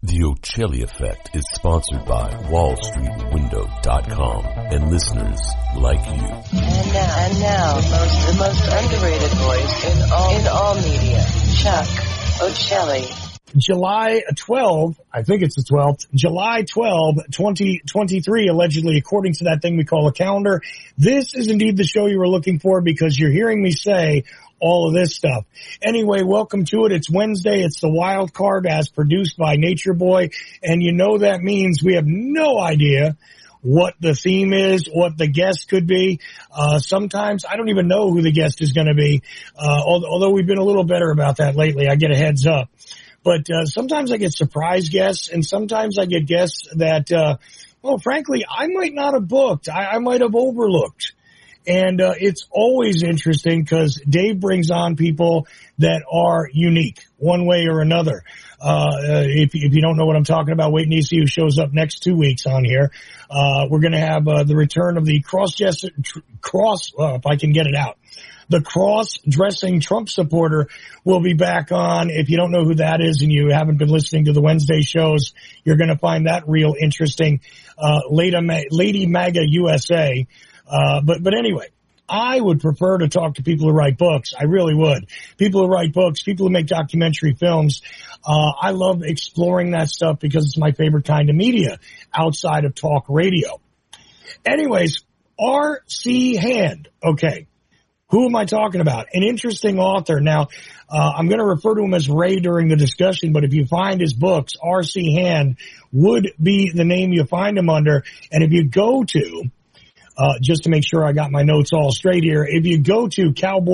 The Ocelli Effect is sponsored by WallStreetWindow.com and listeners like you. And now, the most underrated voice in all media, Chuck Ocelli. July 12, I think it's the 12th, July 12, 2023, allegedly, according to that thing we call a calendar. This is indeed the show you were looking for because you're hearing me say all of this stuff. Anyway, welcome to it. It's Wednesday. It's the Wild Card as produced by Nature Boy. And you know that means we have no idea what the theme is, what the guest could be. Sometimes I don't even know who the guest is going to be. Although we've been a little better about that lately. I get a heads up. But sometimes I get surprise guests, and sometimes I get guests that, well, frankly, I might not have booked. I might have overlooked. And it's always interesting because Dave brings on people that are unique one way or another. If you don't know what I'm talking about, wait and you see who shows up next 2 weeks on here. We're going to have the return of the if I can get it out. The cross-dressing Trump supporter will be back on. If you don't know who that is and you haven't been listening to the Wednesday shows, you're going to find that real interesting. Lady MAGA USA. But anyway, I would prefer to talk to people who write books. I really would. People who write books, people who make documentary films. I love exploring that stuff because it's my favorite kind of media outside of talk radio. Anyways, R.C. Hand. Okay. Who am I talking about? An interesting author. Now, I'm going to refer to him as Ray during the discussion, but if you find his books, R.C. Hand would be the name you find him under. And if you go to, just to make sure I got my notes all straight here, if you go to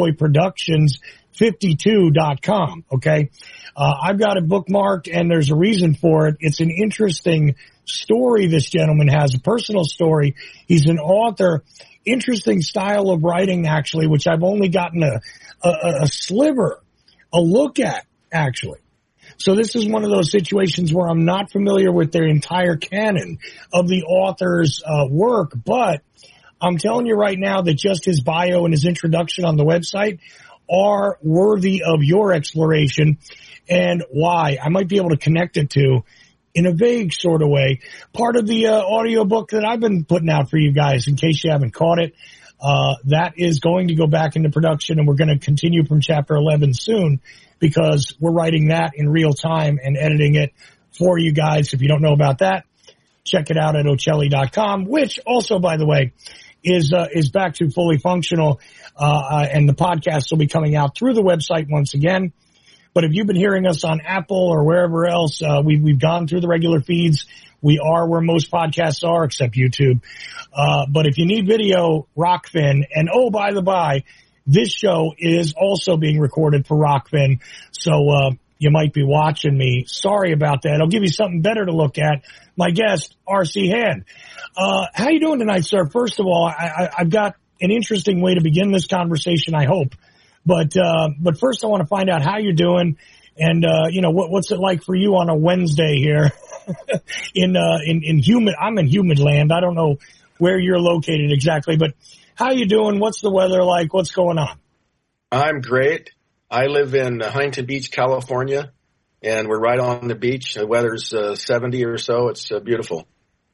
cowboyproductions52.com, okay, I've got it bookmarked and there's a reason for it. It's an interesting story this gentleman has, a personal story. He's an author. Interesting style of writing, actually, which I've only gotten a sliver, a look at, actually. So this is one of those situations where I'm not familiar with their entire canon of the author's work, but I'm telling you right now that just his bio and his introduction on the website are worthy of your exploration. And why? I might be able to connect it to, in a vague sort of way, part of the audio book that I've been putting out for you guys, in case you haven't caught it. That is going to go back into production, and we're going to continue from chapter 11 soon because we're writing that in real time and editing it for you guys. If you don't know about that, check it out at Ocelli.com, which also, by the way, is back to fully functional, and the podcast will be coming out through the website once again. But if you've been hearing us on Apple or wherever else, we've gone through the regular feeds. We are where most podcasts are, except YouTube. But if you need video, Rockfin. And oh, by the by, this show is also being recorded for Rockfin. So you might be watching me. Sorry about that. I'll give you something better to look at. My guest, R.C. Hand. How you doing tonight, sir? First of all, I've got an interesting way to begin this conversation, I hope. But first I want to find out how you're doing and, what's it like for you on a Wednesday here in humid, I'm in humid land. I don't know where you're located exactly, but how you doing? What's the weather like? What's going on? I'm great. I live in Huntington Beach, California, and we're right on the beach. The weather's 70 or so. It's beautiful.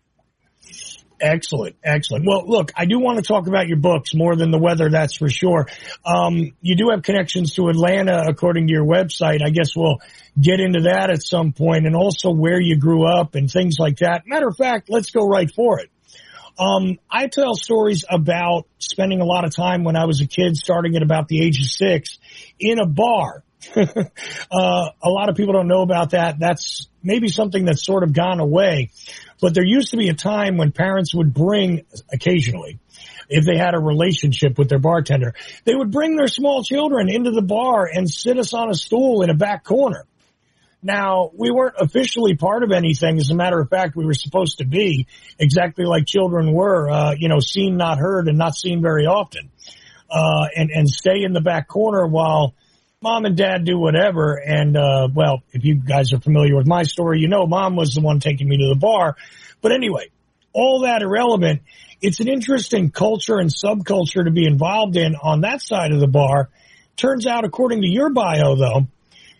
Excellent. Well, look, I do want to talk about your books more than the weather, that's for sure. You do have connections to Atlanta, according to your website. I guess we'll get into that at some point, and also where you grew up and things like that. Matter of fact, let's go right for it. I tell stories about spending a lot of time when I was a kid, starting at about the age of 6, in a bar. A lot of people don't know about that. That's maybe something that's sort of gone away. But there used to be a time when parents would bring, occasionally, if they had a relationship with their bartender, they would bring their small children into the bar and sit us on a stool in a back corner. Now, we weren't officially part of anything. As a matter of fact, we were supposed to be exactly like children were, seen, not heard, and not seen very often, and stay in the back corner while mom and dad do whatever. And, if you guys are familiar with my story, mom was the one taking me to the bar. But anyway, all that irrelevant. It's an interesting culture and subculture to be involved in on that side of the bar. Turns out, according to your bio, though,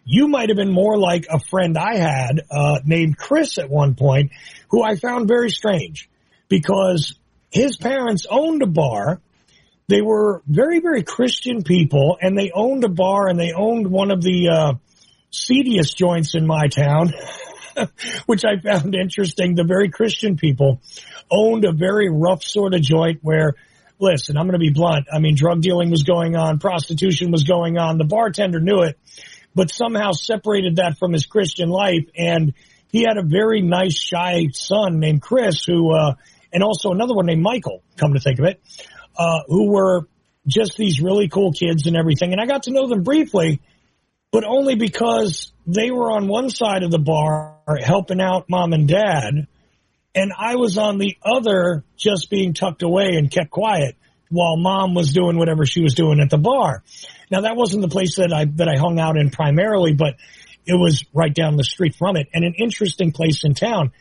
you might have been more like a friend I had named Chris at one point, who I found very strange because his parents owned a bar. They were very, very Christian people, and they owned a bar, and they owned one of the seediest joints in my town, which I found interesting. The very Christian people owned a very rough sort of joint where, listen, I'm going to be blunt. I mean, drug dealing was going on, prostitution was going on. The bartender knew it, but somehow separated that from his Christian life. And he had a very nice, shy son named Chris who, and also another one named Michael, come to think of it, who were just these really cool kids and everything. And I got to know them briefly, but only because they were on one side of the bar helping out mom and dad, and I was on the other just being tucked away and kept quiet while mom was doing whatever she was doing at the bar. Now, that wasn't the place that I hung out in primarily, but it was right down the street from it, and an interesting place in town.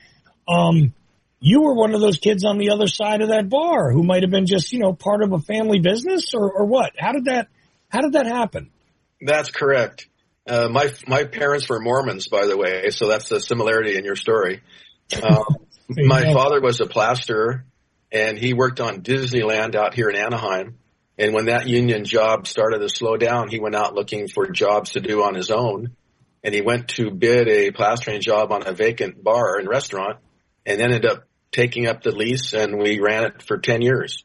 You were one of those kids on the other side of that bar who might have been just, part of a family business or what? How did that happen? That's correct. My parents were Mormons, by the way, so that's the similarity in your story. My father was a plasterer, and he worked on Disneyland out here in Anaheim. And when that union job started to slow down, he went out looking for jobs to do on his own. And he went to bid a plastering job on a vacant bar and restaurant and ended up taking up the lease, and we ran it for 10 years.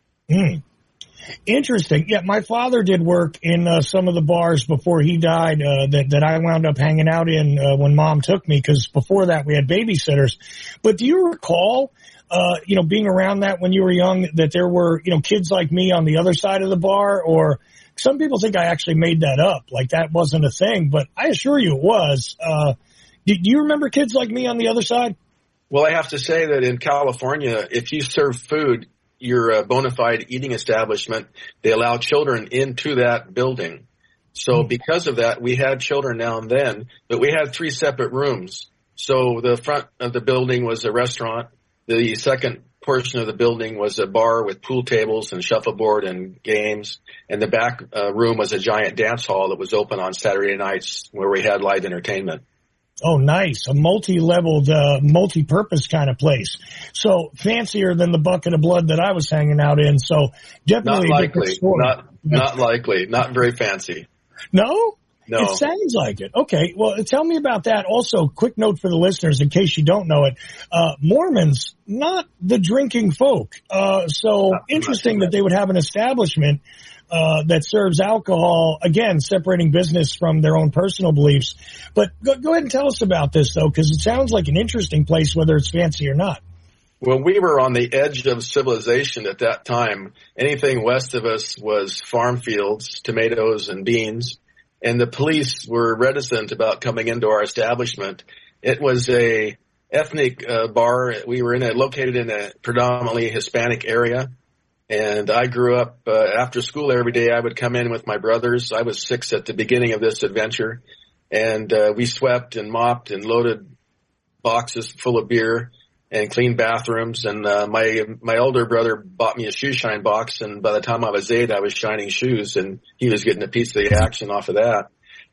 Interesting. Yeah, my father did work in some of the bars before he died that I wound up hanging out in when mom took me, because before that we had babysitters. But do you recall, being around that when you were young, that there were, kids like me on the other side of the bar? Or some people think I actually made that up, like that wasn't a thing, but I assure you it was. Do you remember kids like me on the other side? Well, I have to say that in California, if you serve food, you're a bona fide eating establishment. They allow children into that building. So because of that, we had children now and then, but we had 3 separate rooms. So the front of the building was a restaurant. The second portion of the building was a bar with pool tables and shuffleboard and games. And the back room was a giant dance hall that was open on Saturday nights where we had live entertainment. Oh, nice. A multi-leveled, multi-purpose kind of place. So fancier than the bucket of blood that I was hanging out in. So definitely not likely. Not likely. Not very fancy. No? No. It sounds like it. Okay. Well, tell me about that. Also, quick note for the listeners in case you don't know it. Mormons, not the drinking folk. So interesting that they would have an establishment that serves alcohol, again, separating business from their own personal beliefs. But go ahead and tell us about this, though, because it sounds like an interesting place, whether it's fancy or not. Well, we were on the edge of civilization at that time. Anything west of us was farm fields, tomatoes, and beans. And the police were reticent about coming into our establishment. It was a ethnic bar. We were located in a predominantly Hispanic area. And I grew up after school every day. I would come in with my brothers. I was 6 at the beginning of this adventure. And we swept and mopped and loaded boxes full of beer and cleaned bathrooms. And my older brother bought me a shoe shine box. And by the time I was 8, I was shining shoes. And he was getting a piece of the action off of that.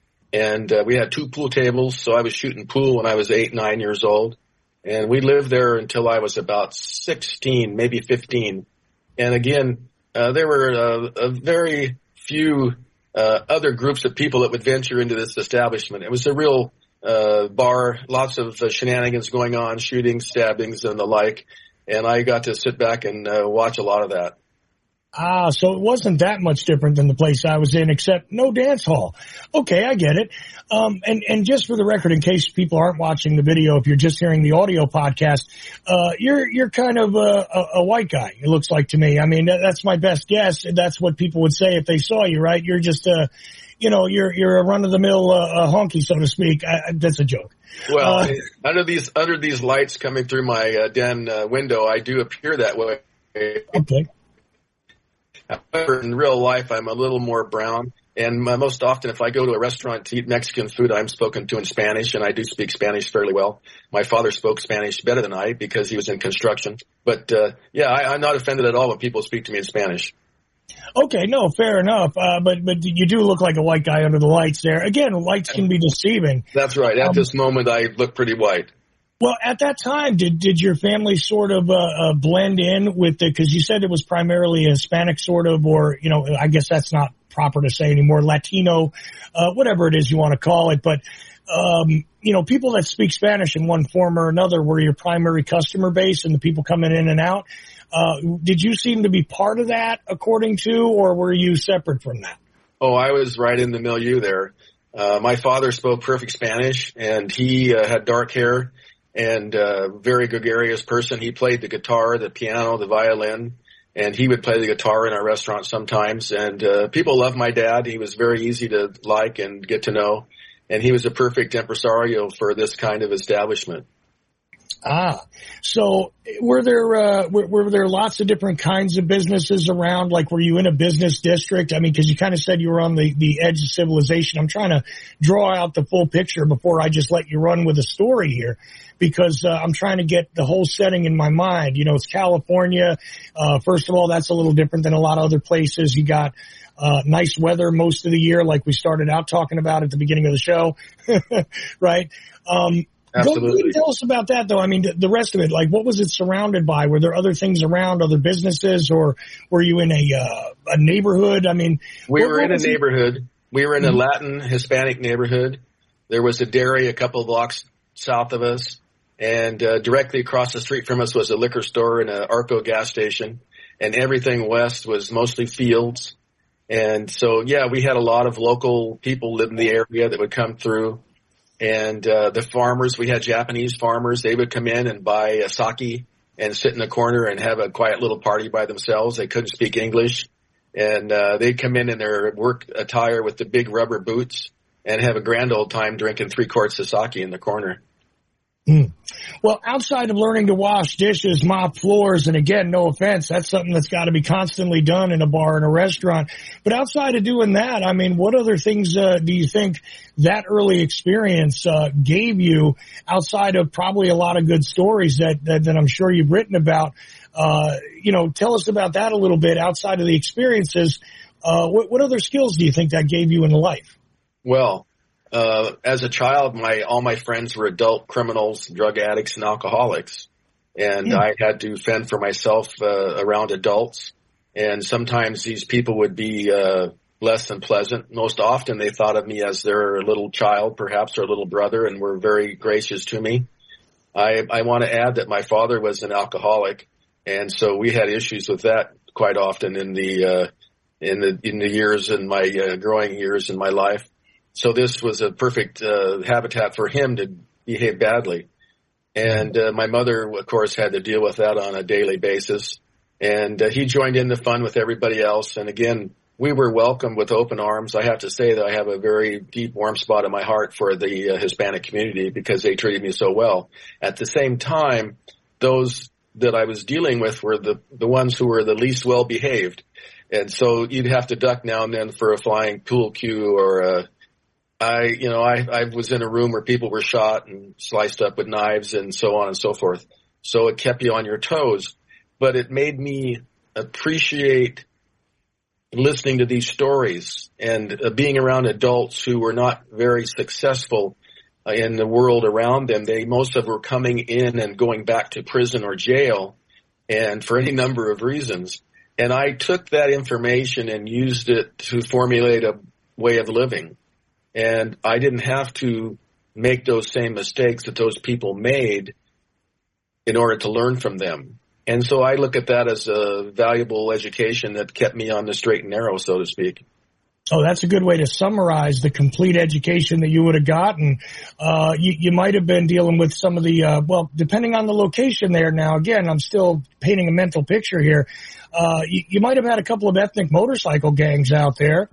And we had 2 pool tables. So I was shooting pool when I was 8, 9 years old. And we lived there until I was about 16, maybe 15. And again, there were a very few other groups of people that would venture into this establishment. It was a real bar, lots of shenanigans going on, shootings, stabbings, and the like. And I got to sit back and watch a lot of that. Ah, so it wasn't that much different than the place I was in, except no dance hall. Okay, I get it. And just for the record, in case people aren't watching the video, if you're just hearing the audio podcast, you're kind of a white guy, it looks like to me. I mean, that's my best guess. That's what people would say if they saw you, right? You're just you're a run-of-the-mill honky, so to speak. That's a joke. Well, under these lights coming through my den window, I do appear that way. Okay. However, in real life, I'm a little more brown. And most often, if I go to a restaurant to eat Mexican food, I'm spoken to in Spanish, and I do speak Spanish fairly well. My father spoke Spanish better than I because he was in construction. But, I'm not offended at all when people speak to me in Spanish. Okay, no, fair enough. But you do look like a white guy under the lights there. Again, lights can be deceiving. That's right. At this moment, I look pretty white. Well, at that time, did your family sort of blend in with because you said it was primarily Hispanic sort of, or, you know, I guess that's not proper to say anymore, Latino, whatever it is you want to call it. But, you know, people that speak Spanish in one form or another were your primary customer base and the people coming in and out. Did you seem to be part of that, according to, or were you separate from that? Oh, I was right in the milieu there. My father spoke perfect Spanish, and he had dark hair and very gregarious person. He played the guitar, the piano, the violin, and he would play the guitar in our restaurant sometimes. And people loved my dad. He was very easy to like and get to know, and he was a perfect impresario for this kind of establishment. So were there lots of different kinds of businesses around? Like, were you in a business district? I mean, cause you kind of said you were on the edge of civilization. I'm trying to draw out the full picture before I just let you run with a story here, because I'm trying to get the whole setting in my mind. You know, it's California. First of all, that's a little different than a lot of other places. You got nice weather most of the year, like we started out talking about at the beginning of the show, right? Absolutely. Tell us about that, though. I mean, the rest of it, like, what was it surrounded by? Were there other things around, other businesses, or were you in a neighborhood? I mean, we were in a neighborhood. We were in a Latin Hispanic neighborhood. There was a dairy a couple of blocks south of us, and directly across the street from us was a liquor store and an Arco gas station, and everything west was mostly fields. And so, yeah, we had a lot of local people live in the area that would come through. And the farmers, we had Japanese farmers, they would come in and buy sake and sit in the corner and have a quiet little party by themselves. They couldn't speak English. And they'd come in their work attire with the big rubber boots and have a grand old time drinking 3 quarts of sake in the corner. Well, outside of learning to wash dishes, mop floors, and again, no offense, that's something that's got to be constantly done in a bar and a restaurant. But outside of doing that, I mean, what other things do you think that early experience gave you, outside of probably a lot of good stories that I'm sure you've written about? You know, tell us about that a little bit outside of the experiences. What other skills do you think that gave you in life? Well, as a child, all my friends were adult criminals, drug addicts, and alcoholics. And I had to fend for myself around adults. And sometimes these people would be less than pleasant. Most often they thought of me as their little child, perhaps, or little brother, and were very gracious to me. I want to add that my father was an alcoholic, and so we had issues with that quite often in the years, in my growing years in my life. So this was a perfect habitat for him to behave badly. And my mother, of course, had to deal with that on a daily basis. And he joined in the fun with everybody else. And again, we were welcomed with open arms. I have to say that I have a very deep, warm spot in my heart for the Hispanic community because they treated me so well. At the same time, those that I was dealing with were the ones who were the least well behaved. And so you'd have to duck now and then for a flying pool cue or I was in a room where people were shot and sliced up with knives and so on and so forth. So it kept you on your toes, but it made me appreciate listening to these stories and being around adults who were not very successful in the world around them. Most of them were coming in and going back to prison or jail, and for any number of reasons. And I took that information and used it to formulate a way of living. And I didn't have to make those same mistakes that those people made in order to learn from them. And so I look at that as a valuable education that kept me on the straight and narrow, so to speak. Oh, that's a good way to summarize the complete education that you would have gotten. You might have been dealing with some of the, depending on the location there. Now, again, I'm still painting a mental picture here. You might have had a couple of ethnic motorcycle gangs out there.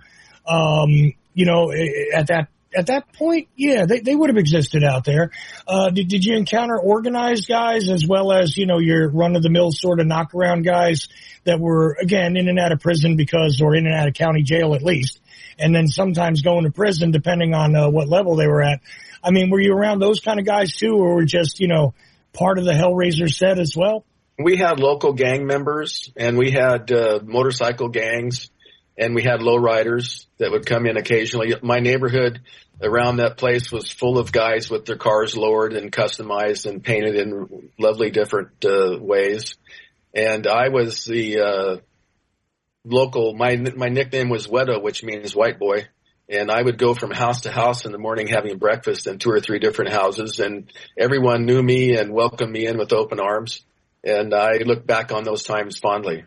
At that point, yeah, they would have existed out there. Did you encounter organized guys as well as, your run-of-the-mill sort of knock-around guys that were, again, in and out of prison or in and out of county jail at least, and then sometimes going to prison depending on what level they were at? I mean, were you around those kind of guys too, or were just, part of the Hellraiser set as well? We had local gang members, and we had motorcycle gangs, and we had lowriders that would come in occasionally. My neighborhood around that place was full of guys with their cars lowered and customized and painted in lovely different ways. And I was the local. My nickname was Wedo, which means white boy. And I would go from house to house in the morning having breakfast in 2 or 3 different houses, and everyone knew me and welcomed me in with open arms. And I look back on those times fondly.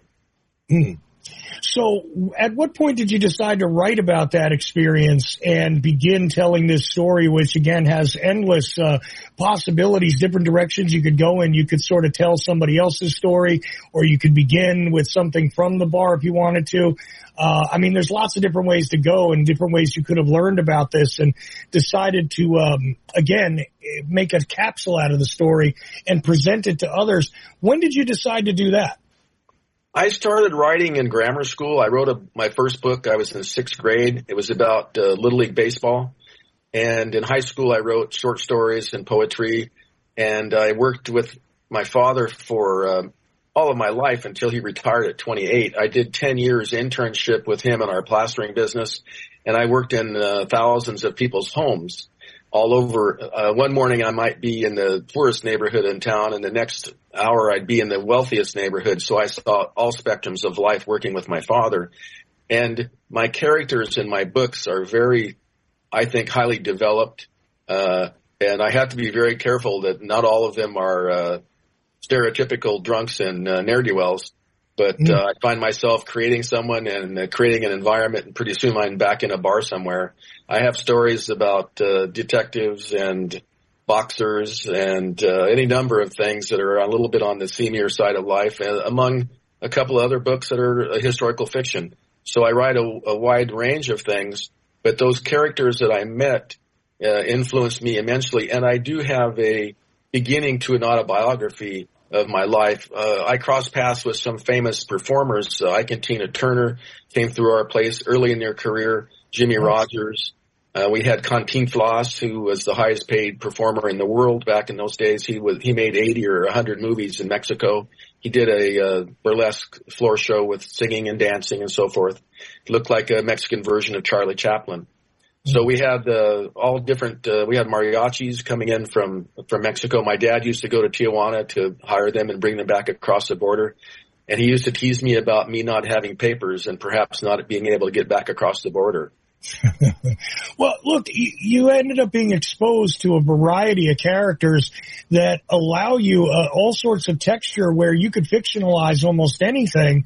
So at what point did you decide to write about that experience and begin telling this story, which again has endless possibilities, different directions you could go in? You could sort of tell somebody else's story, or you could begin with something from the bar if you wanted to. I mean, there's lots of different ways to go and different ways you could have learned about this, and decided to, again, make a capsule out of the story and present it to others. When did you decide to do that? I started writing in grammar school. I wrote my first book. I was in 6th grade. It was about Little League baseball. And in high school, I wrote short stories and poetry. And I worked with my father for all of my life until he retired at 28. I did 10 years internship with him in our plastering business. And I worked in thousands of people's homes all over. One morning I might be in the poorest neighborhood in town, and the next hour I'd be in the wealthiest neighborhood. So I saw all spectrums of life working with my father. And my characters in my books are very, I think, highly developed. And I have to be very careful that not all of them are stereotypical drunks and ne'er-do-wells. But I find myself creating someone and creating an environment, and pretty soon I'm back in a bar somewhere. I have stories about detectives and boxers and any number of things that are a little bit on the seamier side of life, among a couple of other books that are historical fiction. So I write a wide range of things, but those characters that I met influenced me immensely. And I do have a beginning to an autobiography of my life. I crossed paths with some famous performers. Ike and Tina Turner came through our place early in their career. Jimmy Rogers. We had Cantinflas, who was the highest paid performer in the world back in those days. He made 80 or 100 movies in Mexico. He did a burlesque floor show with singing and dancing and so forth. It looked like a Mexican version of Charlie Chaplin. So we had all different. We had mariachis coming in from Mexico. My dad used to go to Tijuana to hire them and bring them back across the border, and he used to tease me about me not having papers and perhaps not being able to get back across the border. Well, look, you ended up being exposed to a variety of characters that allow you all sorts of texture where you could fictionalize almost anything,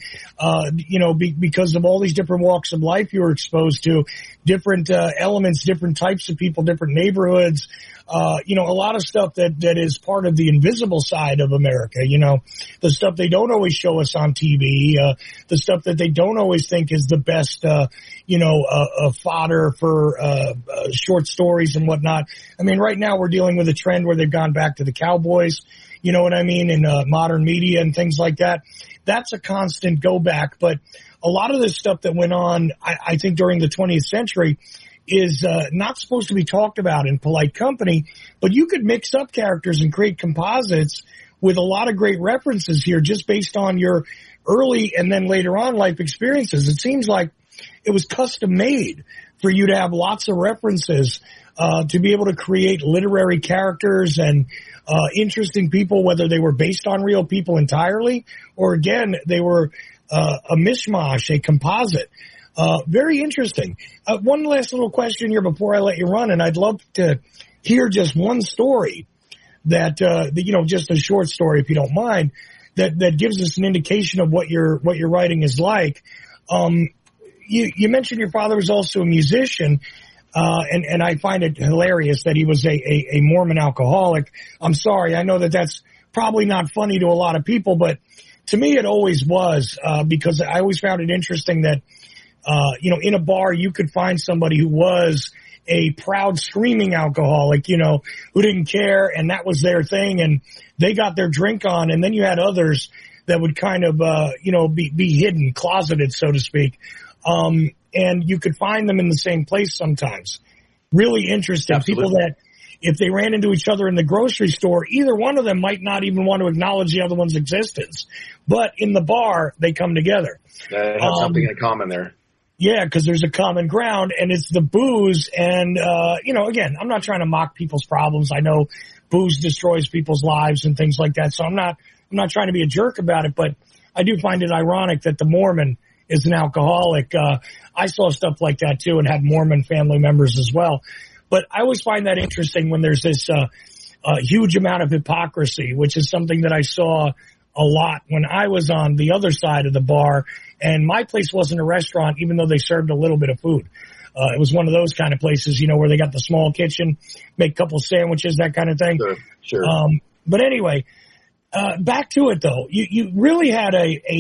because of all these different walks of life you were exposed to, different elements, different types of people, different neighborhoods. A lot of stuff that is part of the invisible side of America, the stuff they don't always show us on TV, the stuff that they don't always think is the best, fodder for, short stories and whatnot. I mean, right now we're dealing with a trend where they've gone back to the cowboys, you know what I mean, in, modern media and things like that. That's a constant go back, but a lot of this stuff that went on, I think during the 20th century, is not supposed to be talked about in polite company, but you could mix up characters and create composites with a lot of great references here just based on your early and then later on life experiences. It seems like it was custom made for you to have lots of references, to be able to create literary characters and interesting people, whether they were based on real people entirely or, again, they were a mishmash, a composite. Very interesting. One last little question here before I let you run, and I'd love to hear just one story that, just a short story, if you don't mind, that gives us an indication of what your writing is like. You mentioned your father was also a musician, and I find it hilarious that he was a Mormon alcoholic. I'm sorry. I know that's probably not funny to a lot of people, but to me it always was, because I always found it interesting that, in a bar, you could find somebody who was a proud screaming alcoholic, who didn't care, and that was their thing, and they got their drink on, and then you had others that would kind of, be hidden, closeted, so to speak. And you could find them in the same place sometimes. Really interesting. Absolutely. People that if they ran into each other in the grocery store, either one of them might not even want to acknowledge the other one's existence. But in the bar, they come together. They have something in common there. Yeah, because there's a common ground, and it's the booze. And, again, I'm not trying to mock people's problems. I know booze destroys people's lives and things like that. So I'm not trying to be a jerk about it, but I do find it ironic that the Mormon is an alcoholic. I saw stuff like that too and had Mormon family members as well. But I always find that interesting when there's this, huge amount of hypocrisy, which is something that I saw a lot when I was on the other side of the bar, and my place wasn't a restaurant, even though they served a little bit of food. It was one of those kind of places, where they got the small kitchen, make a couple sandwiches, that kind of thing. Sure. But anyway, back to it though. You really had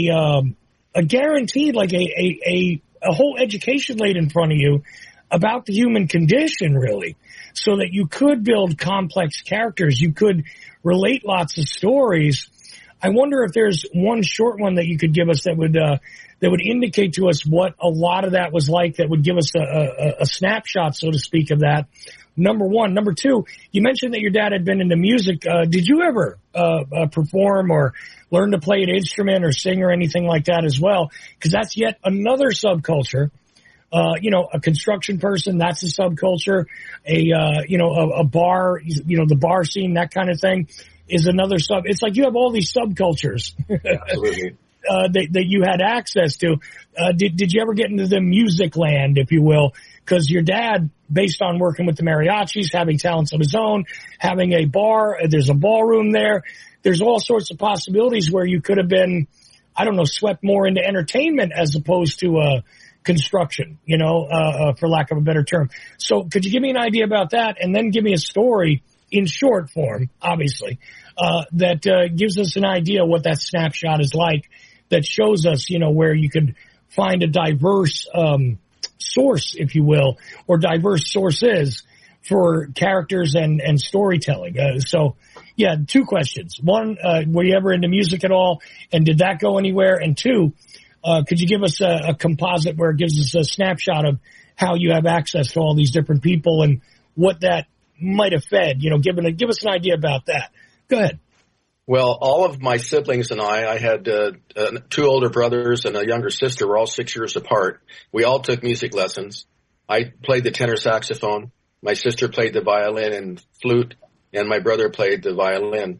a guaranteed, like a whole education laid in front of you about the human condition, really, so that you could build complex characters. You could relate lots of stories. I wonder if there's one short one that you could give us that would indicate to us what a lot of that was like, that would give us a snapshot, so to speak, of that. Number one. Number two, you mentioned that your dad had been into music. Did you ever perform or learn to play an instrument or sing or anything like that as well? Because that's yet another subculture. A construction person, that's a subculture. A bar, the bar scene, that kind of thing, is another It's like you have all these subcultures Absolutely. that you had access to. Did you ever get into the music land, if you will? Because your dad, based on working with the mariachis, having talents of his own, having a bar, there's a ballroom there. There's all sorts of possibilities where you could have been, swept more into entertainment as opposed to construction, for lack of a better term. So could you give me an idea about that, and then give me a story in short form, obviously, that gives us an idea what that snapshot is like, that shows us, where you could find a diverse source, if you will, or diverse sources for characters and storytelling. Two questions. One, were you ever into music at all, and did that go anywhere? And two, could you give us a composite where it gives us a snapshot of how you have access to all these different people and what that might have fed, give us an idea about that. Go ahead. Well, all of my siblings and I had two older brothers and a younger sister. We're all 6 years apart. We all took music lessons. I played the tenor saxophone. My sister played the violin and flute, and my brother played the violin.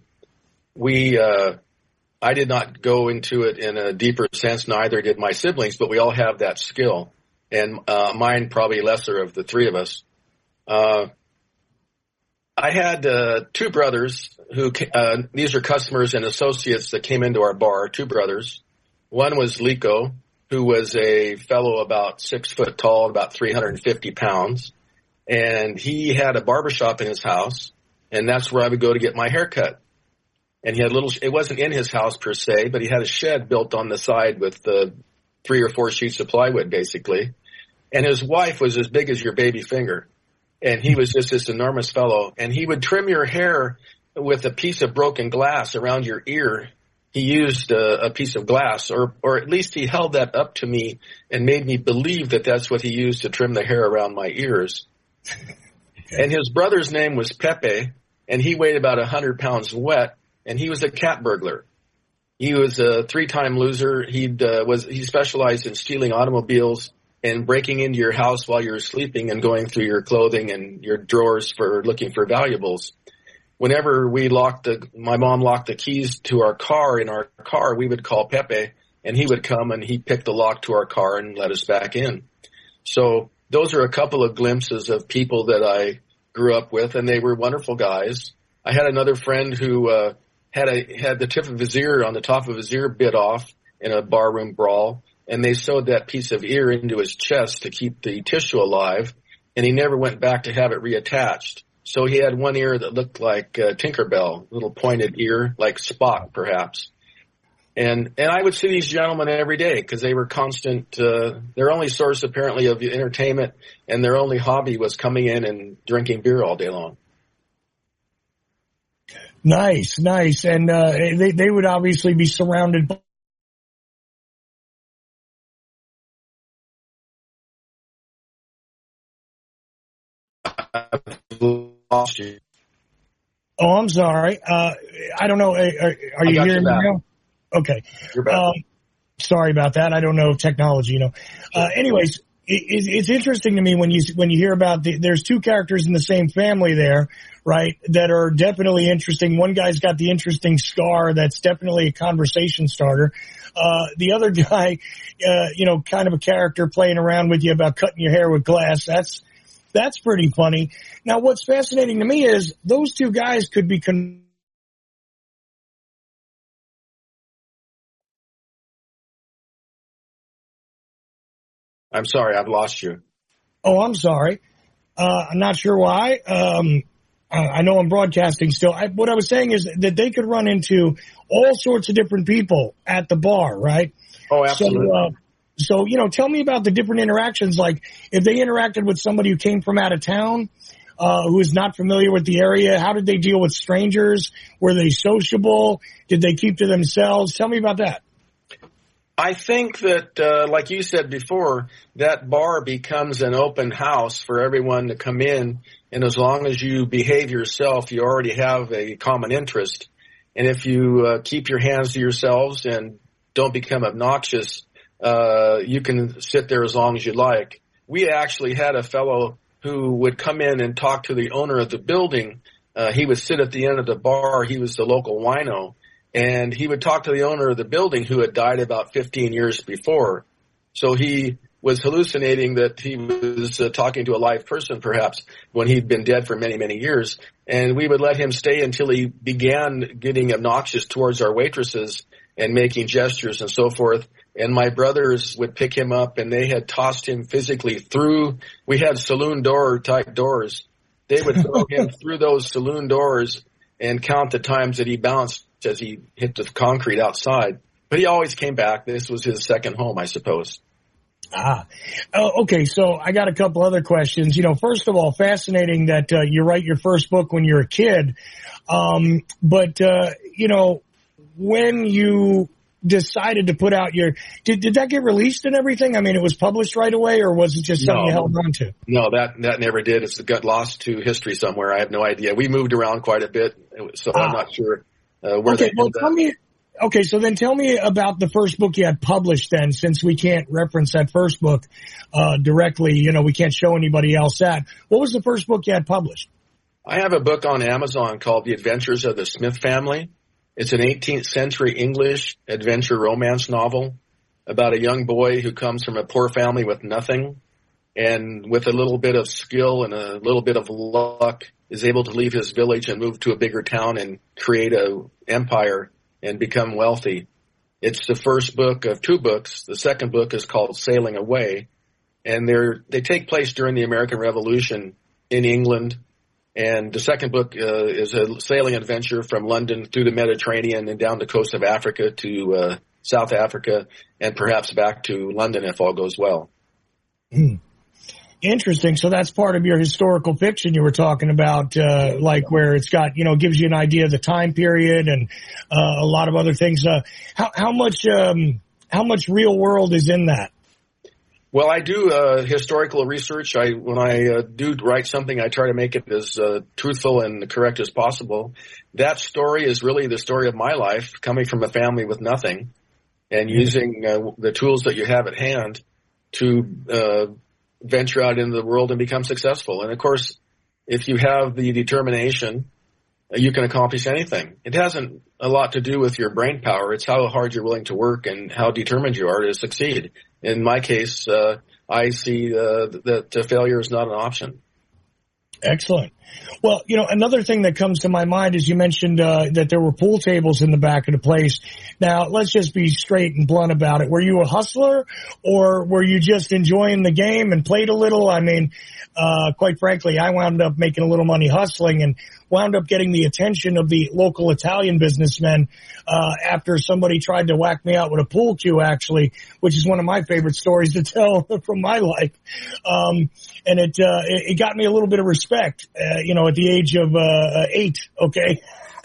I did not go into it in a deeper sense, neither did my siblings, but we all have that skill, and mine probably lesser of the three of us. I had two brothers who these are customers and associates that came into our bar, two brothers. One was Lico, who was a fellow about 6 foot tall, about 350 pounds, and he had a barbershop in his house, and that's where I would go to get my hair cut. And he had it wasn't in his house per se, but he had a shed built on the side with 3 or 4 sheets of plywood, basically. And his wife was as big as your baby finger. And he was just this enormous fellow. And he would trim your hair with a piece of broken glass around your ear. He used a piece of glass, or at least he held that up to me and made me believe that that's what he used to trim the hair around my ears. Okay. And his brother's name was Pepe, and he weighed about 100 pounds wet. And he was a cat burglar. He was a 3-time loser. He specialized in stealing automobiles and breaking into your house while you're sleeping and going through your clothing and your drawers looking for valuables. Whenever my mom locked the keys to our car in our car, we would call Pepe, and he would come and he'd pick the lock to our car and let us back in. So those are a couple of glimpses of people that I grew up with, and they were wonderful guys. I had another friend who had the tip of his ear on the top of his ear bit off in a barroom brawl, and they sewed that piece of ear into his chest to keep the tissue alive, and he never went back to have it reattached. So he had one ear that looked like Tinkerbell, little pointed ear, like Spock perhaps. And I would see these gentlemen every day because they were constant, their only source apparently of entertainment and their only hobby was coming in and drinking beer all day long. Nice. And they would obviously be surrounded by Oh, I'm sorry. I don't know. Are you hearing me now? Okay. You're back. Sorry about that. I don't know technology, Anyways, it's interesting to me when you hear about there's two characters in the same family there, right, that are definitely interesting. One guy's got the interesting scar that's definitely a conversation starter. The other guy, kind of a character playing around with you about cutting your hair with glass. That's pretty funny. Now, what's fascinating to me is those two guys could be I'm sorry, I've lost you. Oh, I'm sorry. I'm not sure why. I know I'm broadcasting still. What I was saying is that they could run into all sorts of different people at the bar, right? Oh, absolutely. So, tell me about the different interactions. Like, if they interacted with somebody who came from out of town, who is not familiar with the area, how did they deal with strangers? Were they sociable? Did they keep to themselves? Tell me about that. I think that, like you said before, that bar becomes an open house for everyone to come in. And as long as you behave yourself, you already have a common interest. And if you keep your hands to yourselves and don't become obnoxious, you can sit there as long as you like. We actually had a fellow who would come in and talk to the owner of the building. He would sit at the end of the bar. He was the local wino. And he would talk to the owner of the building who had died about 15 years before. So he was hallucinating that he was talking to a live person, perhaps, when he'd been dead for many, many years. And we would let him stay until he began getting obnoxious towards our waitresses and making gestures and so forth. And my brothers would pick him up, and they had tossed him physically through. We had saloon door type doors. They would throw him through those saloon doors and count the times that he bounced as he hit the concrete outside. But he always came back. This was his second home, I suppose. Okay, so I got a couple other questions. First of all, fascinating that you write your first book when you're a kid. But when you decided to put out did that get released and everything? I mean, it was published right away, or was it just something you held on to? No, that never did. It's got lost to history somewhere. I have no idea. We moved around quite a bit, so I'm not sure where they did that. Okay, so then tell me about the first book you had published then, since we can't reference that first book directly. We can't show anybody else that. What was the first book you had published? I have a book on Amazon called The Adventures of the Smith Family. It's an 18th century English adventure romance novel about a young boy who comes from a poor family with nothing, and with a little bit of skill and a little bit of luck is able to leave his village and move to a bigger town and create an empire and become wealthy. It's the first book of two books. The second book is called Sailing Away, and they take place during the American Revolution in England. And the second book is a sailing adventure from London through the Mediterranean and down the coast of Africa to South Africa, and perhaps back to London if all goes well. Interesting. So that's part of your historical fiction you were talking about, like where it's got, gives you an idea of the time period and a lot of other things. How much real world is in that? Well, I do historical research. When I do write something, I try to make it as truthful and correct as possible. That story is really the story of my life, coming from a family with nothing and using the tools that you have at hand to venture out into the world and become successful. And, of course, if you have the determination, you can accomplish anything. It hasn't a lot to do with your brain power. It's how hard you're willing to work and how determined you are to succeed. In my case, I see that failure is not an option. Excellent. Well, another thing that comes to my mind is you mentioned that there were pool tables in the back of the place. Now, let's just be straight and blunt about it. Were you a hustler, or were you just enjoying the game and played a little? I mean, quite frankly, I wound up making a little money hustling and wound up getting the attention of the local Italian businessmen after somebody tried to whack me out with a pool cue, actually, which is one of my favorite stories to tell from my life. And it got me a little bit of respect, at the age of 8. Okay.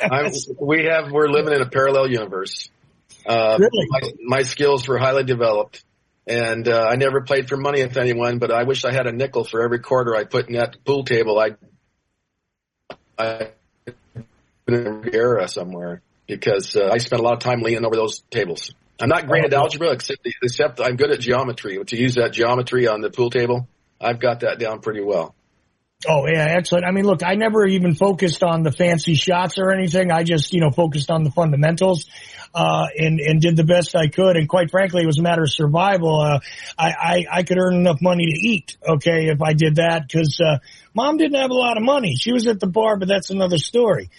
We're living in a parallel universe. Really? My skills were highly developed, and I never played for money with anyone, but I wish I had a nickel for every quarter I put in that pool table. I Riviera somewhere because I spent a lot of time leaning over those tables. I'm not great at algebra, except I'm good at geometry. To use that geometry on the pool table, I've got that down pretty well. Oh, yeah, excellent. I mean, look, I never even focused on the fancy shots or anything. I just, focused on the fundamentals, and did the best I could. And quite frankly, it was a matter of survival. I could earn enough money to eat, okay, if I did that, because, Mom didn't have a lot of money. She was at the bar, but that's another story.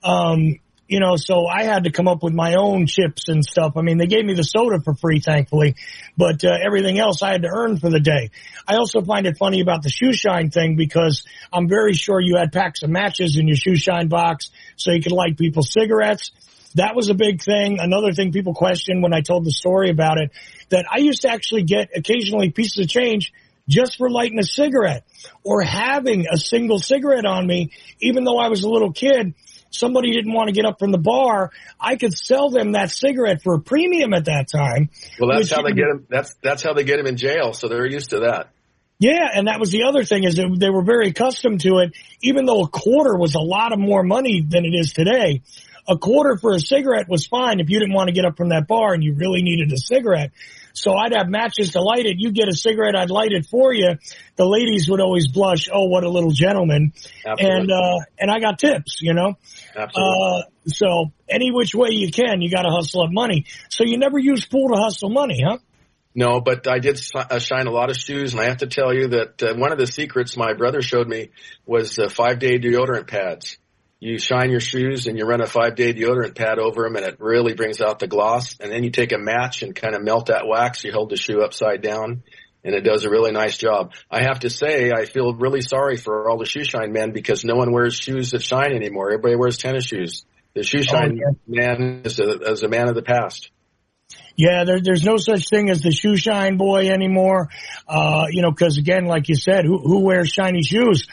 So I had to come up with my own chips and stuff. I mean, they gave me the soda for free, thankfully, but everything else I had to earn for the day. I also find it funny about the shoe shine thing because I'm very sure you had packs of matches in your shoe shine box so you could light people's cigarettes. That was a big thing. Another thing people questioned when I told the story about it, that I used to actually get occasionally pieces of change just for lighting a cigarette or having a single cigarette on me, even though I was a little kid. Somebody didn't want to get up from the bar, I could sell them that cigarette for a premium at that time. Well, that's how they get them. That's how they get them in jail. So they're used to that. Yeah, and that was the other thing is that they were very accustomed to it. Even though a quarter was a lot of more money than it is today, a quarter for a cigarette was fine if you didn't want to get up from that bar and you really needed a cigarette. So I'd have matches to light it. You get a cigarette, I'd light it for you. The ladies would always blush, oh, what a little gentleman. Absolutely. And I got tips, Absolutely. So any which way you can, you got to hustle up money. So you never use pool to hustle money, huh? No, but I did shine a lot of shoes, and I have to tell you that one of the secrets my brother showed me was 5-day deodorant pads. You shine your shoes and you run a 5-day deodorant pad over them, and it really brings out the gloss. And then you take a match and kind of melt that wax. You hold the shoe upside down, and it does a really nice job. I have to say, I feel really sorry for all the shoe shine men because no one wears shoes that shine anymore. Everybody wears tennis shoes. The shoe shine man is a man of the past. Yeah, there's no such thing as the shoe shine boy anymore. Because again, like you said, who wears shiny shoes?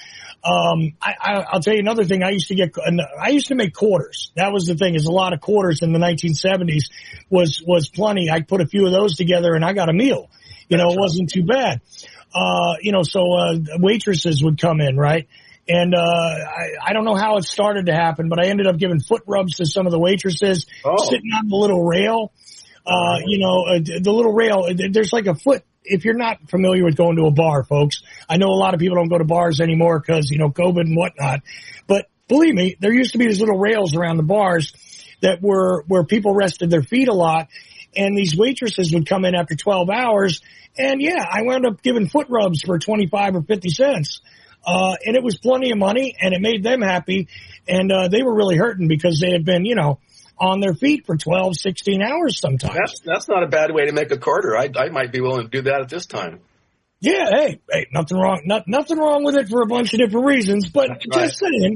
I'll tell you another thing. I used to make quarters. That was the thing, is a lot of quarters in the 1970s was plenty. I put a few of those together and I got a meal. It wasn't too bad. Waitresses would come in, right? And, I don't know how it started to happen, but I ended up giving foot rubs to some of the waitresses sitting on the little rail. The little rail, there's like a foot. If you're not familiar with going to a bar, folks, I know a lot of people don't go to bars anymore because, COVID and whatnot. But believe me, there used to be these little rails around the bars that were where people rested their feet a lot. And these waitresses would come in after 12 hours. And yeah, I wound up giving foot rubs for 25 or 50 cents. And it was plenty of money and it made them happy. And, they were really hurting because they had been, on their feet for 12, 16 hours sometimes. That's not a bad way to make a quarter. I might be willing to do that at this time. Yeah, hey, nothing wrong. Nothing wrong with it for a bunch of different reasons, but just saying.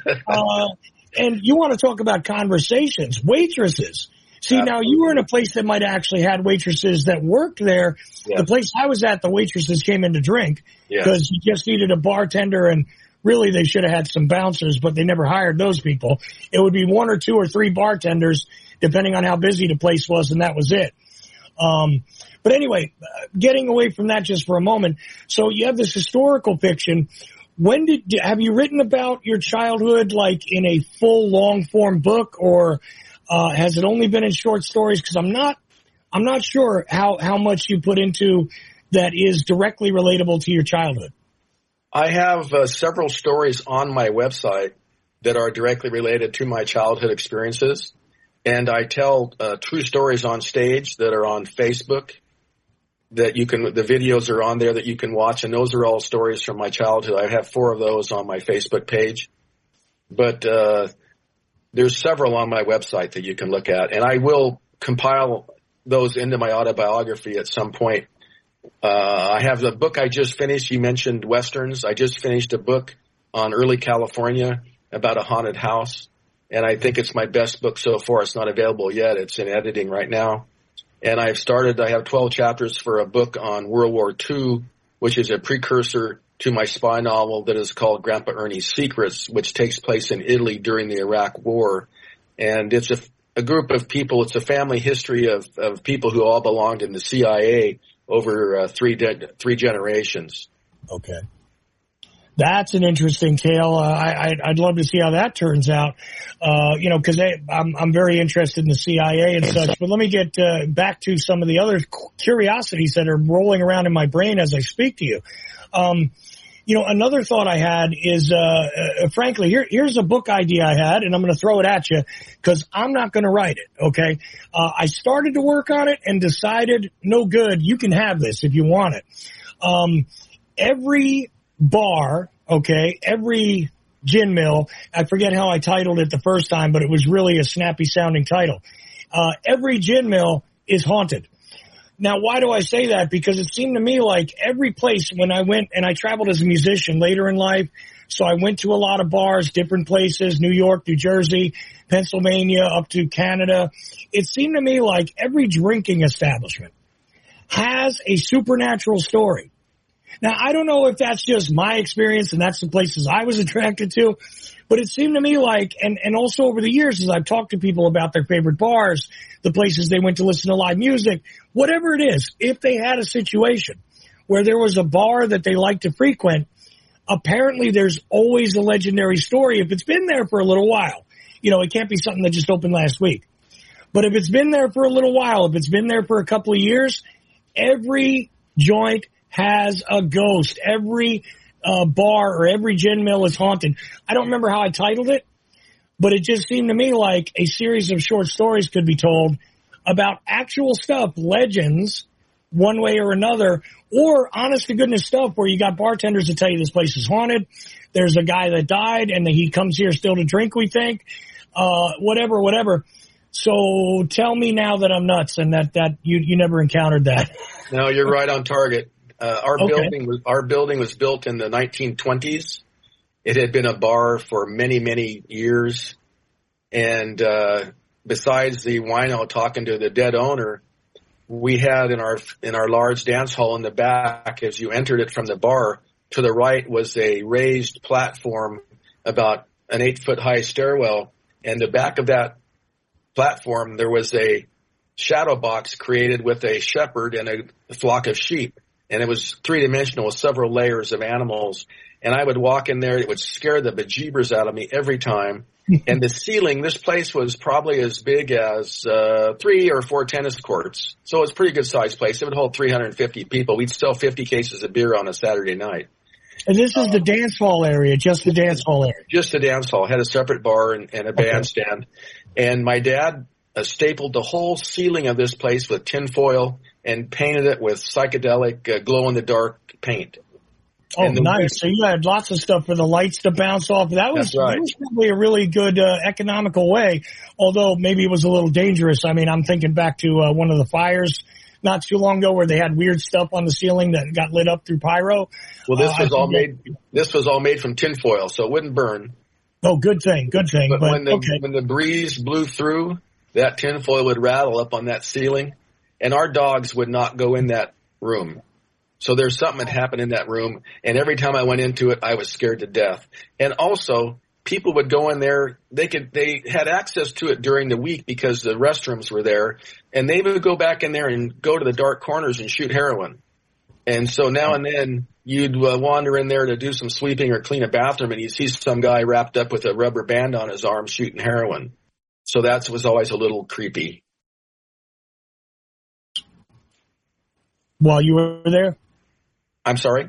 And you want to talk about conversations, waitresses. See, now you were in a place that might have actually had waitresses that worked there. Yes. The place I was at, the waitresses came in to drink because you just needed a bartender, and really they should have had some bouncers, but they never hired those people. It would be 1 or 2 or 3 bartenders, depending on how busy the place was, and that was it. But anyway, getting away from that just for a moment. So you have this historical fiction. Have you written about your childhood like in a full long form book, or has it only been in short stories? Because I'm not sure how much you put into that is directly relatable to your childhood. I have several stories on my website that are directly related to my childhood experiences, and I tell true stories on stage that are on Facebook. The videos are on there that you can watch, and those are all stories from my childhood. I have 4 of those on my Facebook page, but there's several on my website that you can look at, and I will compile those into my autobiography at some point. I have the book I just finished. You mentioned Westerns. I just finished a book on early California about a haunted house, and I think it's my best book so far. It's not available yet. It's in editing right now. And I have 12 chapters for a book on World War II, which is a precursor to my spy novel that is called Grandpa Ernie's Secrets, which takes place in Italy during the Iraq War. And it's a group of people. It's a family history of people who all belonged in the CIA over 3 generations. Okay. That's an interesting tale. I'd love to see how that turns out. Because I'm very interested in the CIA and such. But let me get back to some of the other curiosities that are rolling around in my brain as I speak to you. Another thought I had is, frankly, here's a book idea I had, and I'm going to throw it at you because I'm not going to write it. Okay, I started to work on it and decided, no good. You can have this if you want it. Every bar, okay, every gin mill, I forget how I titled it the first time, but it was really a snappy sounding title. Every gin mill is haunted. Now, why do I say that? Because it seemed to me like every place when I went, and I traveled as a musician later in life, so I went to a lot of bars, different places, New York, New Jersey, Pennsylvania, up to Canada. It seemed to me like every drinking establishment has a supernatural story. Now, I don't know if that's just my experience and that's the places I was attracted to, but it seemed to me like, and also over the years as I've talked to people about their favorite bars, the places they went to listen to live music, whatever it is, if they had a situation where there was a bar that they like to frequent, apparently there's always a legendary story if it's been there for a little while. It can't be something that just opened last week. But if it's been there for a little while, if it's been there for a couple of years, every joint has a ghost. Every bar or every gin mill is haunted. I don't remember how I titled it, but it just seemed to me like a series of short stories could be told about actual stuff, legends, one way or another, or honest to goodness stuff where you got bartenders that tell you this place is haunted. There's a guy that died and he comes here still to drink, we think, whatever. So tell me now that I'm nuts and that you never encountered that. No, you're right on target. Our building was built in the 1920s. It had been a bar for many, many years. And besides the wino talking to the dead owner, we had in our large dance hall in the back, as you entered it from the bar, to the right was a raised platform about an 8-foot high stairwell. And the back of that platform, there was a shadow box created with a shepherd and a flock of sheep. And it was three-dimensional with several layers of animals. And I would walk in there. It would scare the bejeebers out of me every time. And the ceiling, this place was probably as big as 3 or 4 tennis courts. So it was a pretty good-sized place. It would hold 350 people. We'd sell 50 cases of beer on a Saturday night. And this is the dance hall area, just the dance hall area? Just the dance hall. Had a separate bar and a bandstand. And my dad stapled the whole ceiling of this place with tinfoil and painted it with psychedelic glow-in-the-dark paint. Oh, nice. So you had lots of stuff for the lights to bounce off. That was probably a really good economical way, although maybe it was a little dangerous. I mean, I'm thinking back to one of the fires not too long ago where they had weird stuff on the ceiling that got lit up through pyro. Well, this was all made from tinfoil, so it wouldn't burn. Oh, good thing. But when the breeze blew through, that tinfoil would rattle up on that ceiling, and our dogs would not go in that room. So there's something that happened in that room, and every time I went into it, I was scared to death. And also, people would go in there. They had access to it during the week because the restrooms were there, and they would go back in there and go to the dark corners and shoot heroin. And so now and then, you'd wander in there to do some sweeping or clean a bathroom, and you'd see some guy wrapped up with a rubber band on his arm shooting heroin. So that was always a little creepy. While you were there? I'm sorry?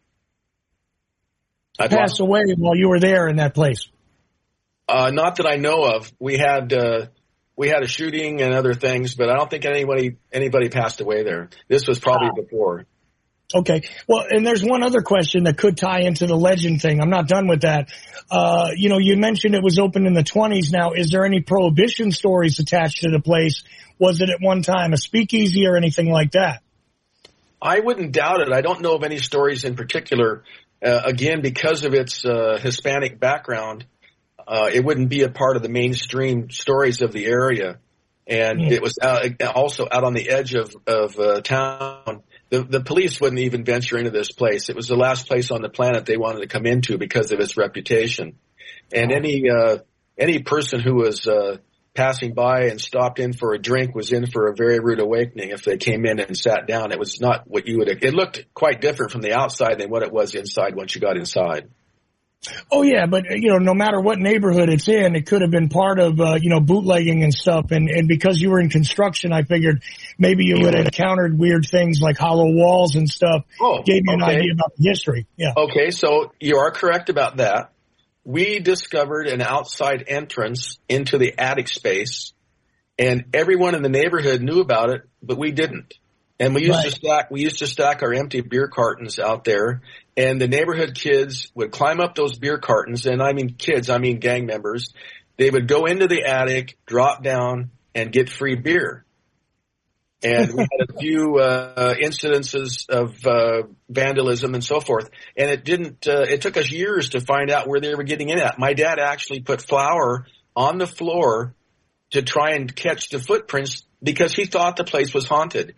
I passed away while you were there in that place. Not that I know of. We had a shooting and other things, but I don't think anybody passed away there. This was probably before. Okay. Well, and there's one other question that could tie into the legend thing. I'm not done with that. You mentioned it was open in the 20s. Now, is there any prohibition stories attached to the place? Was it at one time a speakeasy or anything like that? I wouldn't doubt it. I don't know of any stories in particular. Again, because of its Hispanic background, it wouldn't be a part of the mainstream stories of the area. And it was also out on the edge of town. The police wouldn't even venture into this place. It was the last place on the planet they wanted to come into because of its reputation. And any person who was passing by and stopped in for a drink was in for a very rude awakening if they came in and sat down. It was not what you would have. It looked quite different from the outside than what it was inside once you got inside. Oh yeah, but no matter what neighborhood it's in, it could have been part of bootlegging and stuff. And because you were in construction, I figured maybe you would have encountered weird things like hollow walls and stuff. Oh, gave you an idea about the history. Yeah. Okay, so you are correct about that. We discovered an outside entrance into the attic space, and everyone in the neighborhood knew about it, but we didn't. And we used to stack our empty beer cartons out there, and the neighborhood kids would climb up those beer cartons, and I mean kids, I mean gang members. They would go into the attic, drop down, and get free beer. And we had a few incidences of vandalism and so forth. And it took us years to find out where they were getting in at. My dad actually put flour on the floor to try and catch the footprints because he thought the place was haunted.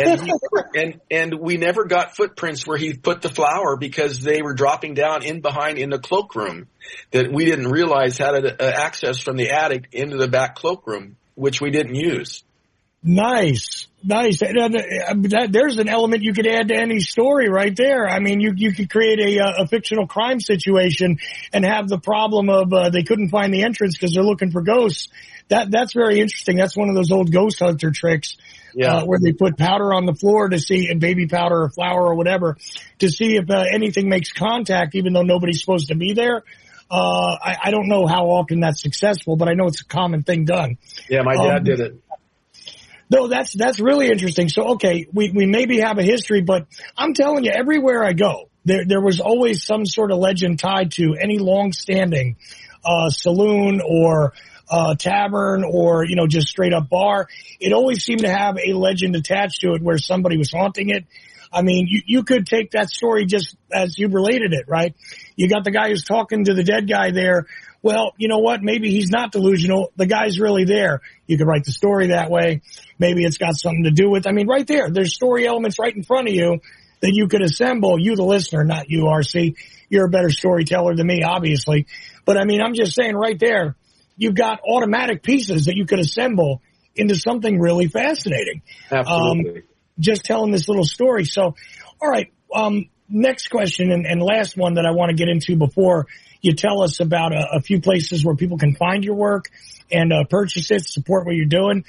And we never got footprints where he put the flour because they were dropping down in behind in the cloakroom that we didn't realize had access from the attic into the back cloakroom, which we didn't use. Nice. There's an element you could add to any story right there. I mean, you could create a fictional crime situation and have the problem of they couldn't find the entrance because they're looking for ghosts. That's very interesting. That's one of those old ghost hunter tricks, where they put powder on the floor to see, and baby powder or flour or whatever, to see if anything makes contact, even though nobody's supposed to be there. I don't know how often that's successful, but I know it's a common thing done. Yeah, my dad did it. No, that's really interesting. So, okay, we maybe have a history, but I'm telling you, everywhere I go, there was always some sort of legend tied to any long-standing saloon or tavern or, just straight up bar. It always seemed to have a legend attached to it where somebody was haunting it. I mean, you could take that story just as you related it, right? You got the guy who's talking to the dead guy there. Well, you know what? Maybe he's not delusional. The guy's really there. You could write the story that way. Maybe it's got something to do with, right there. There's story elements right in front of you that you could assemble. You, the listener, not you, RC. You're a better storyteller than me, obviously. But I'm just saying right there, you've got automatic pieces that you could assemble into something really fascinating. Absolutely. Just telling this little story. So, all right. Next question and last one that I want to get into before you tell us about a few places where people can find your work and purchase it, support what you're doing.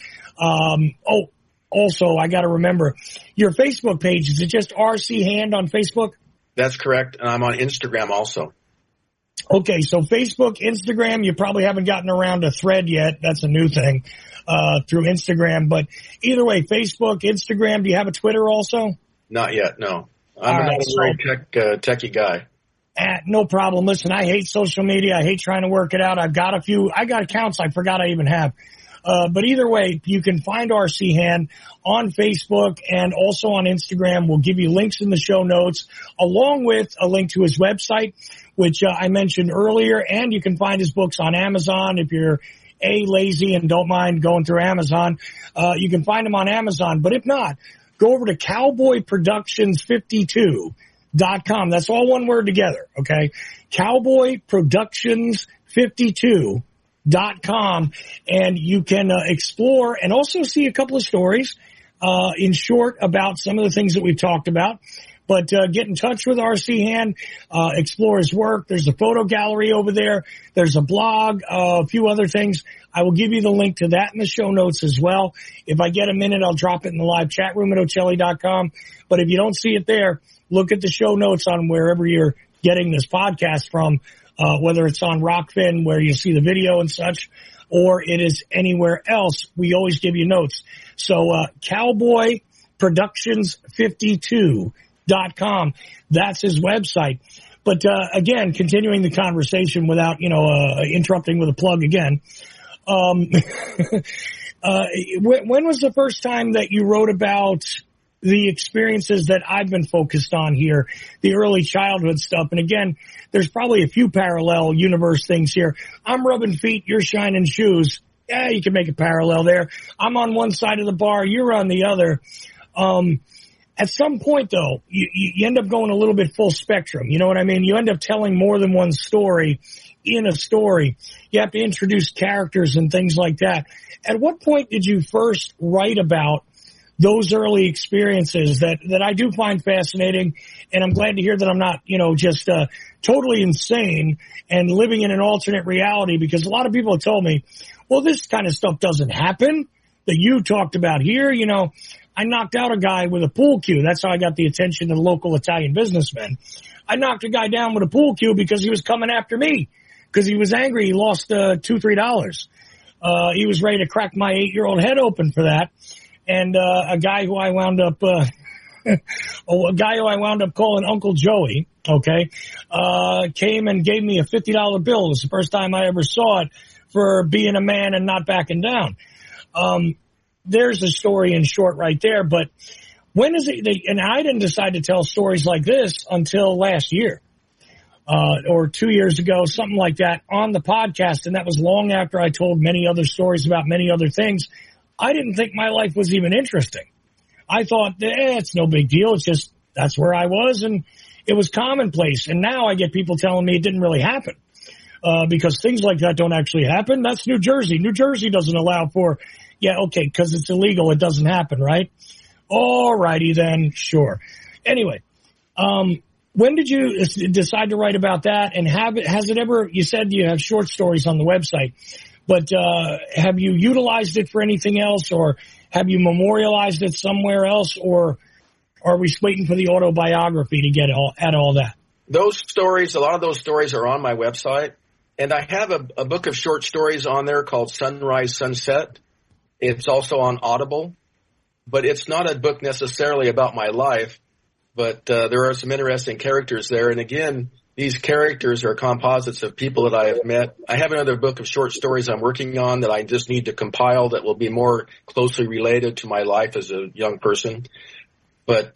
Also, I got to remember your Facebook page. Is it just RC Hand on Facebook? That's correct. And I'm on Instagram also. Okay, so Facebook, Instagram, you probably haven't gotten around to Thread yet. That's a new thing through Instagram. But either way, Facebook, Instagram, do you have a Twitter also? Not yet, no. I'm not a very techie guy. No problem. Listen, I hate social media. I hate trying to work it out. I got accounts I forgot I even have. But either way, you can find RC Hand on Facebook and also on Instagram. We'll give you links in the show notes along with a link to his website, which I mentioned earlier. And you can find his books on Amazon. If you're lazy and don't mind going through Amazon, you can find them on Amazon. But if not, go over to cowboyproductions52.com. That's all one word together, okay? cowboyproductions52.com, and you can explore and also see a couple of stories in short about some of the things that we've talked about. But get in touch with RC Hand, explore his work. There's a photo gallery over there. There's a blog, a few other things. I will give you the link to that in the show notes as well. If I get a minute, I'll drop it in the live chat room at Ocelli.com. But if you don't see it there, look at the show notes on wherever you're getting this podcast from, whether it's on Rockfin where you see the video and such, or it is anywhere else. We always give you notes. So cowboyproductions52.com. That's his website. But again, continuing the conversation without, interrupting with a plug again. When was the first time that you wrote about the experiences that I've been focused on here, the early childhood stuff? And again, there's probably a few parallel universe things here. I'm rubbing feet, you're shining shoes. Yeah, you can make a parallel there. I'm on one side of the bar, you're on the other. At some point, though, you end up going a little bit full spectrum. You know what I mean? You end up telling more than one story in a story. You have to introduce characters and things like that. At what point did you first write about those early experiences that I do find fascinating? And I'm glad to hear that I'm not, just totally insane and living in an alternate reality, because a lot of people have told me, well, this kind of stuff doesn't happen that you talked about here. I knocked out a guy with a pool cue. That's how I got the attention of the local Italian businessmen. I knocked a guy down with a pool cue because he was coming after me because he was angry. He lost $2-3. He was ready to crack my 8-year-old head open for that. And a guy who I wound up calling Uncle Joey, okay, came and gave me a $50 bill. It was the first time I ever saw it for being a man and not backing down. There's a story in short right there. But when is it? And I didn't decide to tell stories like this until last year, or 2 years ago, something like that, on the podcast. And that was long after I told many other stories about many other things. I didn't think my life was even interesting. I thought, it's no big deal. It's just, that's where I was, and it was commonplace. And now I get people telling me it didn't really happen, because things like that don't actually happen. That's New Jersey. New Jersey doesn't allow for, because it's illegal, it doesn't happen, right? All righty then, sure. Anyway, when did you decide to write about that? And has it ever, you said you have short stories on the website, but have you utilized it for anything else, or have you memorialized it somewhere else, or are we waiting for the autobiography to get at all that? Those stories, a lot of those stories are on my website, and I have a book of short stories on there called Sunrise Sunset. It's also on Audible, but it's not a book necessarily about my life, but there are some interesting characters there. And again, these characters are composites of people that I have met. I have another book of short stories I'm working on that I just need to compile that will be more closely related to my life as a young person. But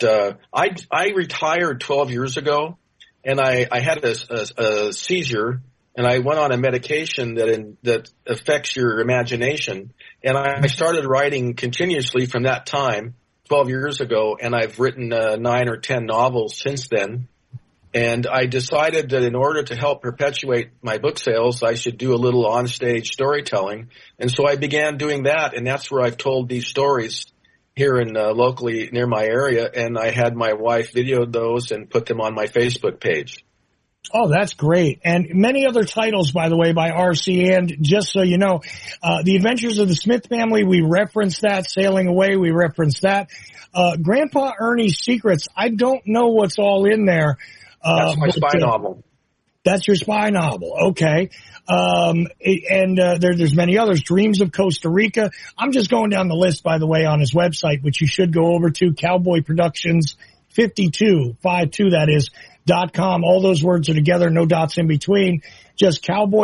I retired 12 years ago, and I had a seizure, and I went on a medication that affects your imagination. And I started writing continuously from that time, 12 years ago, and I've written 9 or 10 novels since then. And I decided that in order to help perpetuate my book sales, I should do a little onstage storytelling. And so I began doing that, and that's where I've told these stories here in locally near my area. And I had my wife videoed those and put them on my Facebook page. Oh, that's great. And many other titles, by the way, by R.C. And just so you know, The Adventures of the Smith Family, we referenced that. Sailing Away, we referenced that. Grandpa Ernie's Secrets, I don't know what's all in there. That's my spy novel. That's your spy novel. Okay. There's many others. Dreams of Costa Rica. I'm just going down the list, by the way, on his website, which you should go over to, Cowboy Productions 52, that is, .com. All those words are together, no dots in between. Just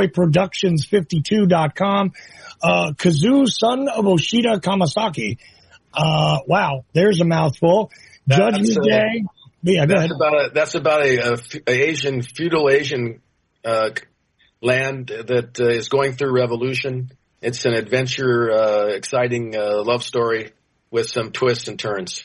cowboyproductions52.com. Kazuo, son of Oshida Kamasaki. Wow, there's a mouthful. Judgment Day. Yeah, go ahead. That's about a feudal Asian land that is going through revolution. It's an adventure, exciting love story with some twists and turns.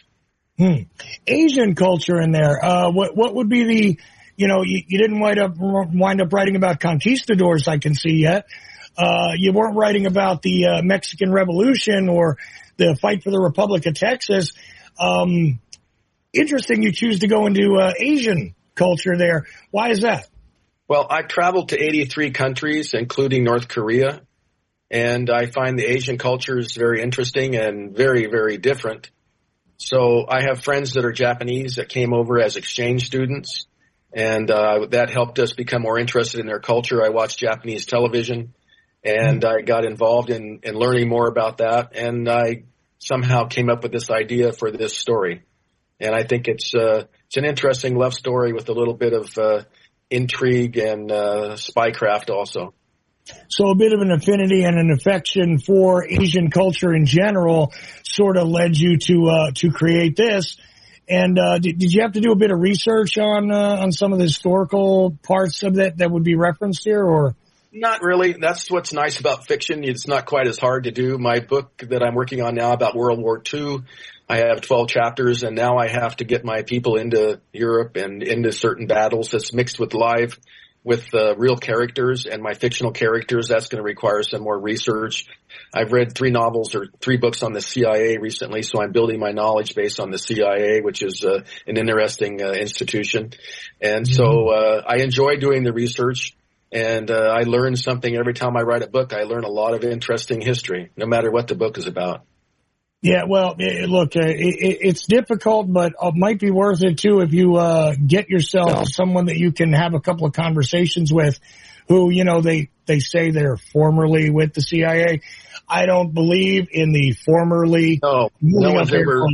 Asian culture in there. What would be the, you didn't wind up writing about conquistadors, I can see yet. You weren't writing about the Mexican Revolution or the fight for the Republic of Texas. Interesting you choose to go into Asian culture there. Why is that? Well, I've traveled to 83 countries, including North Korea, and I find the Asian culture is very interesting and very, very different. So I have friends that are Japanese that came over as exchange students, and that helped us become more interested in their culture. I watched Japanese television, and I got involved in learning more about that, and I somehow came up with this idea for this story. And I think it's an interesting love story with a little bit of intrigue and spycraft also. So a bit of an affinity and an affection for Asian culture in general sort of led you to create this. And did you have to do a bit of research on some of the historical parts of that would be referenced here, or? Not really. That's what's nice about fiction. It's not quite as hard to do. My book that I'm working on now about World War II, I have 12 chapters, and now I have to get my people into Europe and into certain battles that's mixed with real characters and my fictional characters. That's going to require some more research. I've read 3 novels or 3 books on the CIA recently, so I'm building my knowledge base on the CIA, which is an interesting institution. And so I enjoy doing the research. And I learn something every time I write a book. I learn a lot of interesting history, no matter what the book is about. Yeah, well, look, it's difficult, but it might be worth it, too, if you get yourself someone that you can have a couple of conversations with who, they say they're formerly with the CIA. I don't believe in the formerly. No one's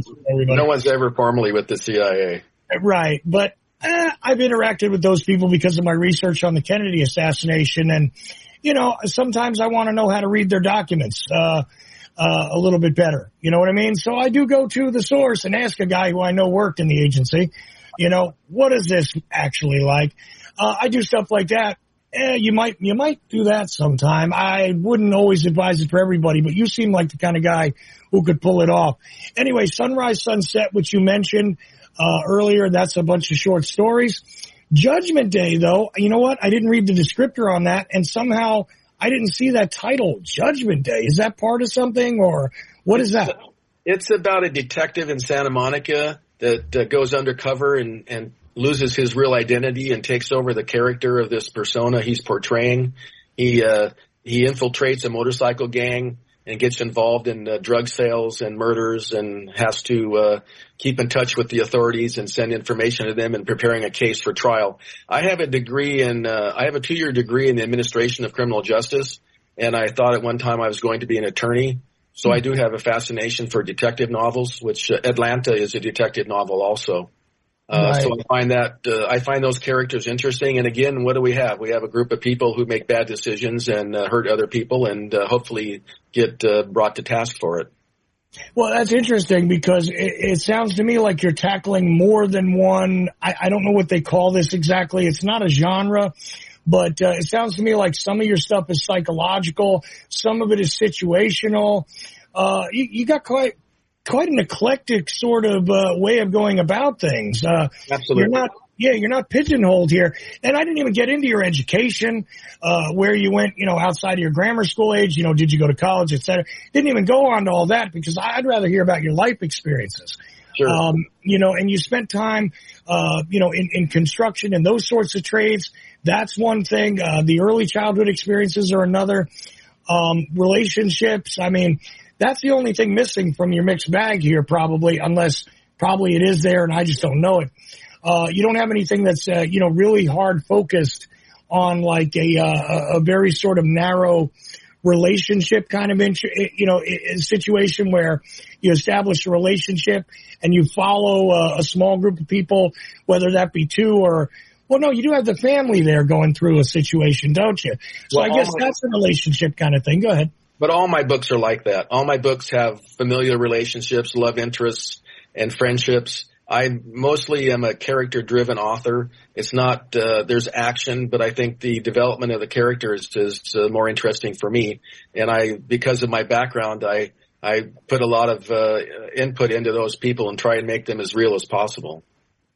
ever formerly with the CIA. Right, but I've interacted with those people because of my research on the Kennedy assassination. And, sometimes I want to know how to read their documents a little bit better. You know what I mean? So I do go to the source and ask a guy who I know worked in the agency, what is this actually like? I do stuff like that. You might do that sometime. I wouldn't always advise it for everybody, but you seem like the kind of guy who could pull it off. Anyway, Sunrise, Sunset, which you mentioned earlier, that's a bunch of short stories. Judgment Day, though, you know what? I didn't read the descriptor on that, and somehow I didn't see that title, Judgment Day. Is that part of something, or what is that? It's about a detective in Santa Monica that goes undercover and loses his real identity and takes over the character of this persona he's portraying. He infiltrates a motorcycle gang and gets involved in drug sales and murders and has to keep in touch with the authorities and send information to them in preparing a case for trial. I have a 2-year degree in the administration of criminal justice, and I thought at one time I was going to be an attorney. So I do have a fascination for detective novels, which Atlanta is a detective novel also. Right. So I find those characters interesting. And again, what do we have? We have a group of people who make bad decisions and hurt other people and hopefully get brought to task for it. Well, that's interesting because it sounds to me like you're tackling more than one. I don't know what they call this exactly. It's not a genre, but it sounds to me like some of your stuff is psychological. Some of it is situational. You got quite an eclectic sort of way of going about things. Absolutely. You're not pigeonholed here. And I didn't even get into your education, where you went, outside of your grammar school age, did you go to college, et cetera. Didn't even go on to all that because I'd rather hear about your life experiences. Sure. And you spent time, in construction and those sorts of trades. That's one thing. The early childhood experiences are another. Relationships. I mean, that's the only thing missing from your mixed bag here, probably, unless probably it is there and I just don't know it. You don't have anything that's, really hard focused on like a very sort of narrow relationship kind of, situation where you establish a relationship and you follow a small group of people, whether that be 2 or, well, no, you do have the family there going through a situation, don't you? So I guess that's a relationship kind of thing. Go ahead. But all my books are like that. All my books have familial relationships, love interests, and friendships. I mostly am a character-driven author. It's not, there's action, but I think the development of the characters is more interesting for me. And because of my background, I put a lot of input into those people and try and make them as real as possible.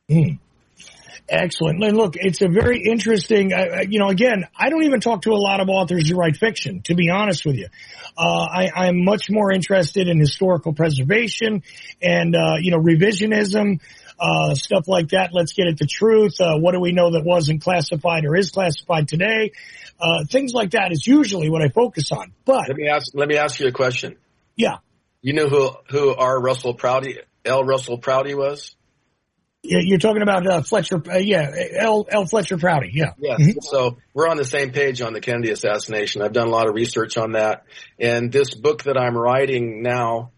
Excellent. And look, it's a very interesting, again, I don't even talk to a lot of authors who write fiction, to be honest with you. I'm much more interested in historical preservation and, revisionism, stuff like that. Let's get at the truth. What do we know that wasn't classified or is classified today? Things like that is usually what I focus on. But let me ask you a question. Yeah. You know who L. Russell Prouty was? You're talking about Fletcher, L. Fletcher Prouty, yeah. Yes. Mm-hmm. So we're on the same page on the Kennedy assassination. I've done a lot of research on that. And this book that I'm writing now,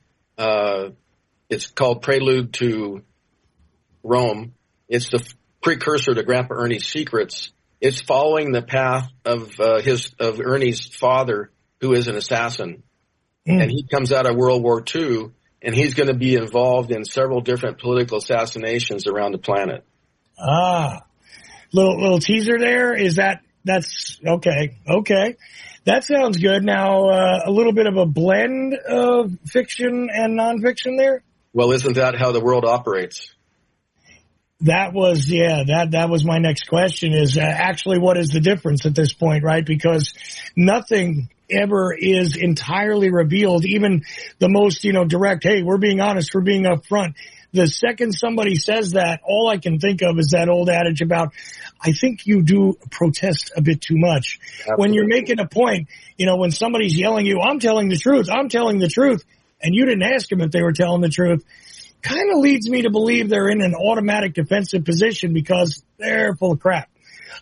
it's called Prelude to Rome. It's the precursor to Grandpa Ernie's Secrets. It's following the path of Ernie's father, who is an assassin. And he comes out of World War II. And he's going to be involved in several different political assassinations around the planet. Little teaser there. Is that That's okay. Okay. That sounds good. Now, a little bit of a blend of fiction and nonfiction there. Well, isn't that how the world operates? That was, that was my next question is actually what is the difference at this point, right? Because nothing ever is entirely revealed, even the most, direct, hey, we're being honest, we're being upfront. The second somebody says that, all I can think of is that old adage about, I think you do protest a bit too much. Absolutely. When you're making a point, when somebody's yelling you, I'm telling the truth, and you didn't ask them if they were telling the truth, kind of leads me to believe they're in an automatic defensive position because they're full of crap.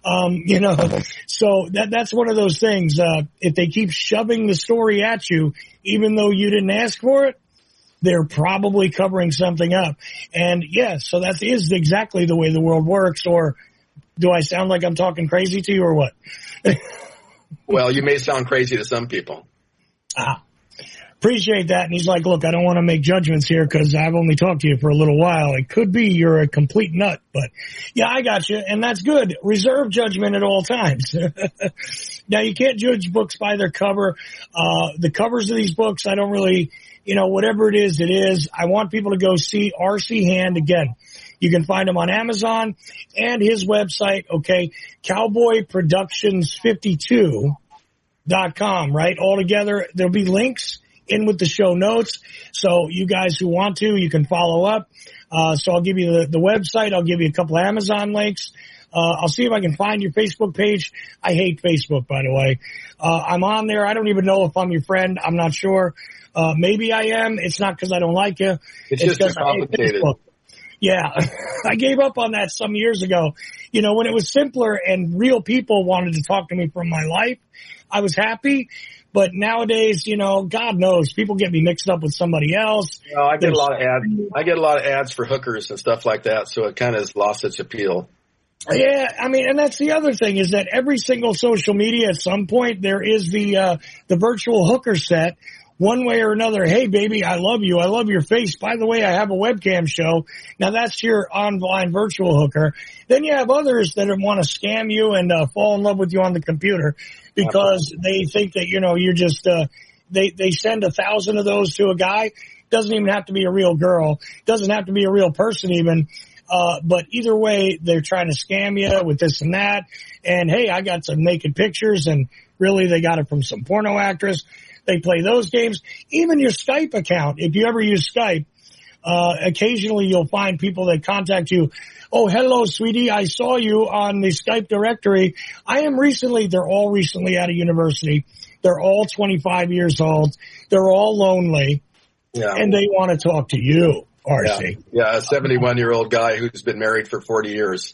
So that's one of those things. If they keep shoving the story at you, even though you didn't ask for it, they're probably covering something up. And so that is exactly the way the world works. Or do I sound like I'm talking crazy to you or what? Well, you may sound crazy to some people. Appreciate that. And he's like, look, I don't want to make judgments here because I've only talked to you for a little while. It could be you're a complete nut, but I got you. And that's good. Reserve judgment at all times. Now, you can't judge books by their cover. The covers of these books, I don't really, whatever it is, it is. I want people to go see R.C. Hand again. You can find him on Amazon and his website, okay, cowboyproductions52.com, right? All together, there'll be links in with the show notes. So you guys who want to, you can follow up. So I'll give you the website. I'll give you a couple of Amazon links. I'll see if I can find your Facebook page. I hate Facebook, by the way. I'm on there. I don't even know if I'm your friend. I'm not sure. Maybe I am. It's not because I don't like you. It's just too complicated. Yeah. I gave up on that some years ago. When it was simpler and real people wanted to talk to me from my life, I was happy. But nowadays, God knows, people get me mixed up with somebody else. I get a lot of ads. I get a lot of ads for hookers and stuff like that, so it kind of has lost its appeal. Yeah, and that's the other thing is that every single social media at some point there is the virtual hooker set. One way or another, hey, baby, I love you. I love your face. By the way, I have a webcam show. Now, that's your online virtual hooker. Then you have others that want to scam you and fall in love with you on the computer because they think that, you're just they send 1,000 of those to a guy. Doesn't even have to be a real girl. Doesn't have to be a real person even. But either way, they're trying to scam you with this and that. And, hey, I got some naked pictures, and really they got it from some porno actress. They play those games. Even your Skype account, if you ever use Skype, occasionally you'll find people that contact you. Oh, hello, sweetie. I saw you on the Skype directory. They're all recently out of university. They're all 25 years old. They're all lonely. Yeah. And they want to talk to you, RC. Yeah, a 71-year-old guy who's been married for 40 years.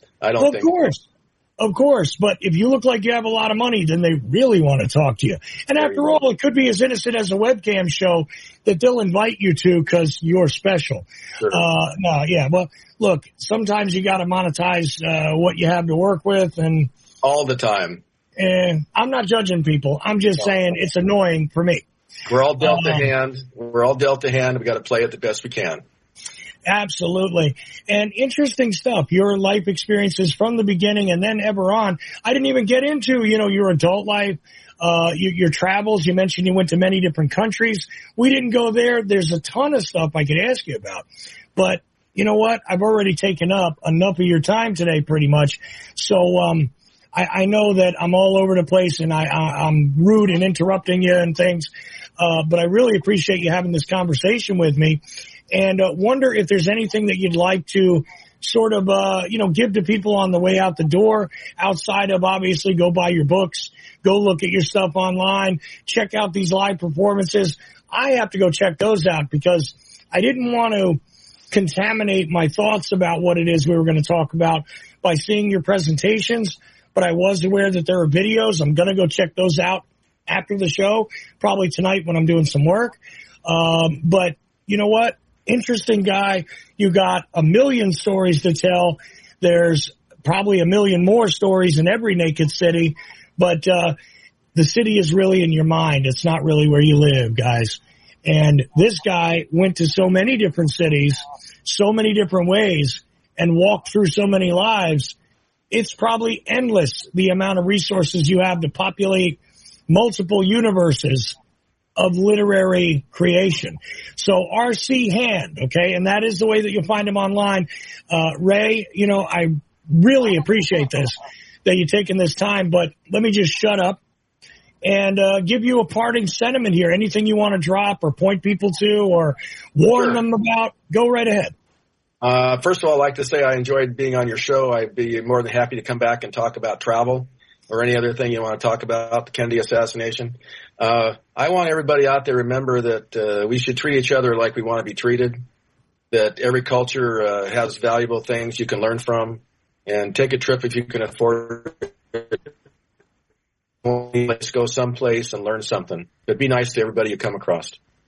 Of course, but if you look like you have a lot of money, then they really want to talk to you. And after all, it could be as innocent as a webcam show that they'll invite you to because you're special. Sure. Well, look, sometimes you got to monetize what you have to work with, and all the time. And I'm not judging people. I'm just saying it's annoying for me. We're all dealt a hand. We're all dealt a hand. We got to play it the best we can. Absolutely. And interesting stuff. Your life experiences from the beginning and then ever on. I didn't even get into, your adult life, your travels. You mentioned you went to many different countries. We didn't go there. There's a ton of stuff I could ask you about. But you know what? I've already taken up enough of your time today pretty much. So, I know that I'm all over the place and I'm rude and interrupting you and things. But I really appreciate you having this conversation with me. And wonder if there's anything that you'd like to sort of, give to people on the way out the door, outside of obviously go buy your books, go look at your stuff online, check out these live performances. I have to go check those out because I didn't want to contaminate my thoughts about what it is we were going to talk about by seeing your presentations, but I was aware that there are videos. I'm going to go check those out after the show, probably tonight when I'm doing some work. But you know what? Interesting guy. You got a million stories to tell. There's probably a million more stories in every naked city, but the city is really in your mind. It's not really where you live, guys. And this guy went to so many different cities, so many different ways, and walked through so many lives. it's probably endless, the amount of resources you have to populate multiple universes of literary creation. So R.C. Hand, okay, and that is the way that you'll find him online. Ray, you know, I really appreciate this, that you're taking this time, but let me just shut up and give you a parting sentiment here. Anything you want to drop or point people to or warn them about, go right ahead. First of all, I'd like to say I enjoyed being on your show. I'd be more than happy to come back and talk about travel or any other thing you want to talk about, the Kennedy assassination. I want everybody out there to remember that we should treat each other like we want to be treated, that every culture has valuable things you can learn from, and take a trip if you can afford it. Let's go someplace and learn something. But be nice to everybody you come across.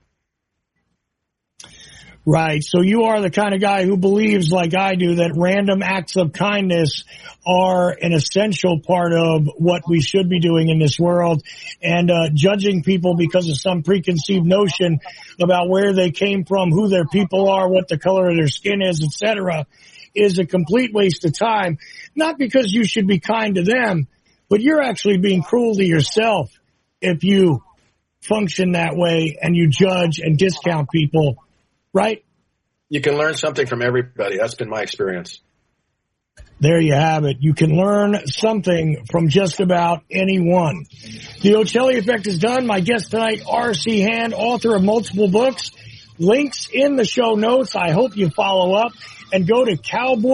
Right. So you are the kind of guy who believes, like I do, that random acts of kindness are an essential part of what we should be doing in this world. And judging people because of some preconceived notion about where they came from, who their people are, what the color of their skin is, etc., is a complete waste of time. Not because you should be kind to them, but you're actually being cruel to yourself if you function that way and you judge and discount people. Right? You can learn something from everybody. That's been my experience. There you have it. You can learn something from just about anyone. The Ochelli Effect is done. My guest tonight, R.C. Hand, author of multiple books. Links in the show notes. I hope you follow up and go to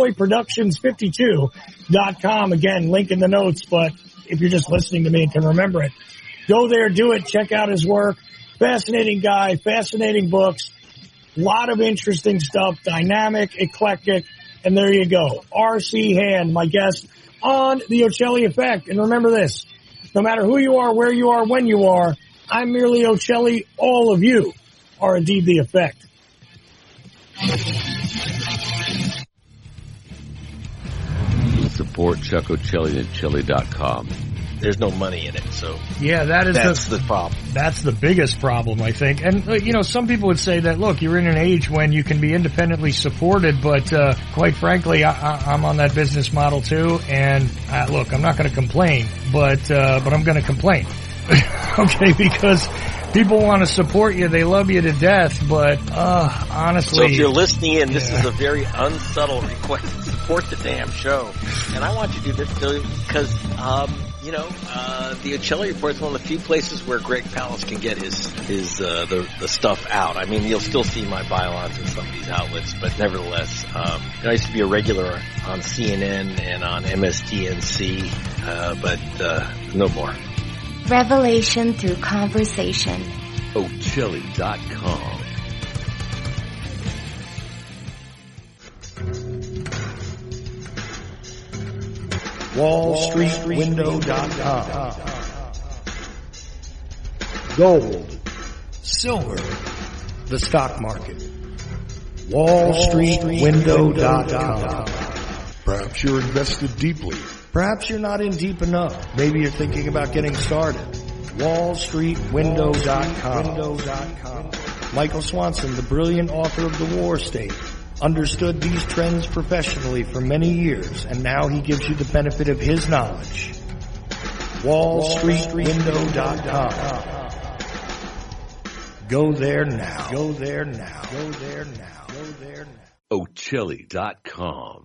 cowboyproductions52.com. Again, link in the notes, but if you're just listening to me and can remember it, go there, do it, check out his work. Fascinating guy, fascinating books. A lot of interesting stuff, dynamic, eclectic, and there you go. R.C. Hand, my guest on the Ochelli Effect. And remember this, no matter who you are, where you are, when you are, I'm merely Ochelli. All of you are indeed the Effect. Support Chuck Ochelli at Ochelli.com. There's no money in it, so yeah, that's the problem. That's the biggest problem, I think. And, you know, some people would say that, look, you're in an age when you can be independently supported, but quite frankly, I'm on that business model too. And look, I'm not going to complain, but I'm going to complain, okay? Because people want to support you, they love you to death, but honestly, so if you're listening in, this is a very unsubtle request to support the damn show, and I want you to do this because. The Ochelli Report is one of the few places where Greg Palast can get the stuff out. I mean, you'll still see my bylaws in some of these outlets, but nevertheless, I used to be a regular on CNN and on MSDNC, but no more. Revelation through conversation. Ochelli.com. WallStreetWindow.com. Gold, silver, the stock market. WallStreetWindow.com. Perhaps you're invested deeply. Perhaps you're not in deep enough. Maybe you're thinking about getting started. WallStreetWindow.com. Michael Swanson, the brilliant author of The War State, understood these trends professionally for many years, and now he gives you the benefit of his knowledge. WallStreetWindow.com. Go there now. Go there now. Go there now. Go there now. Ochelli.com.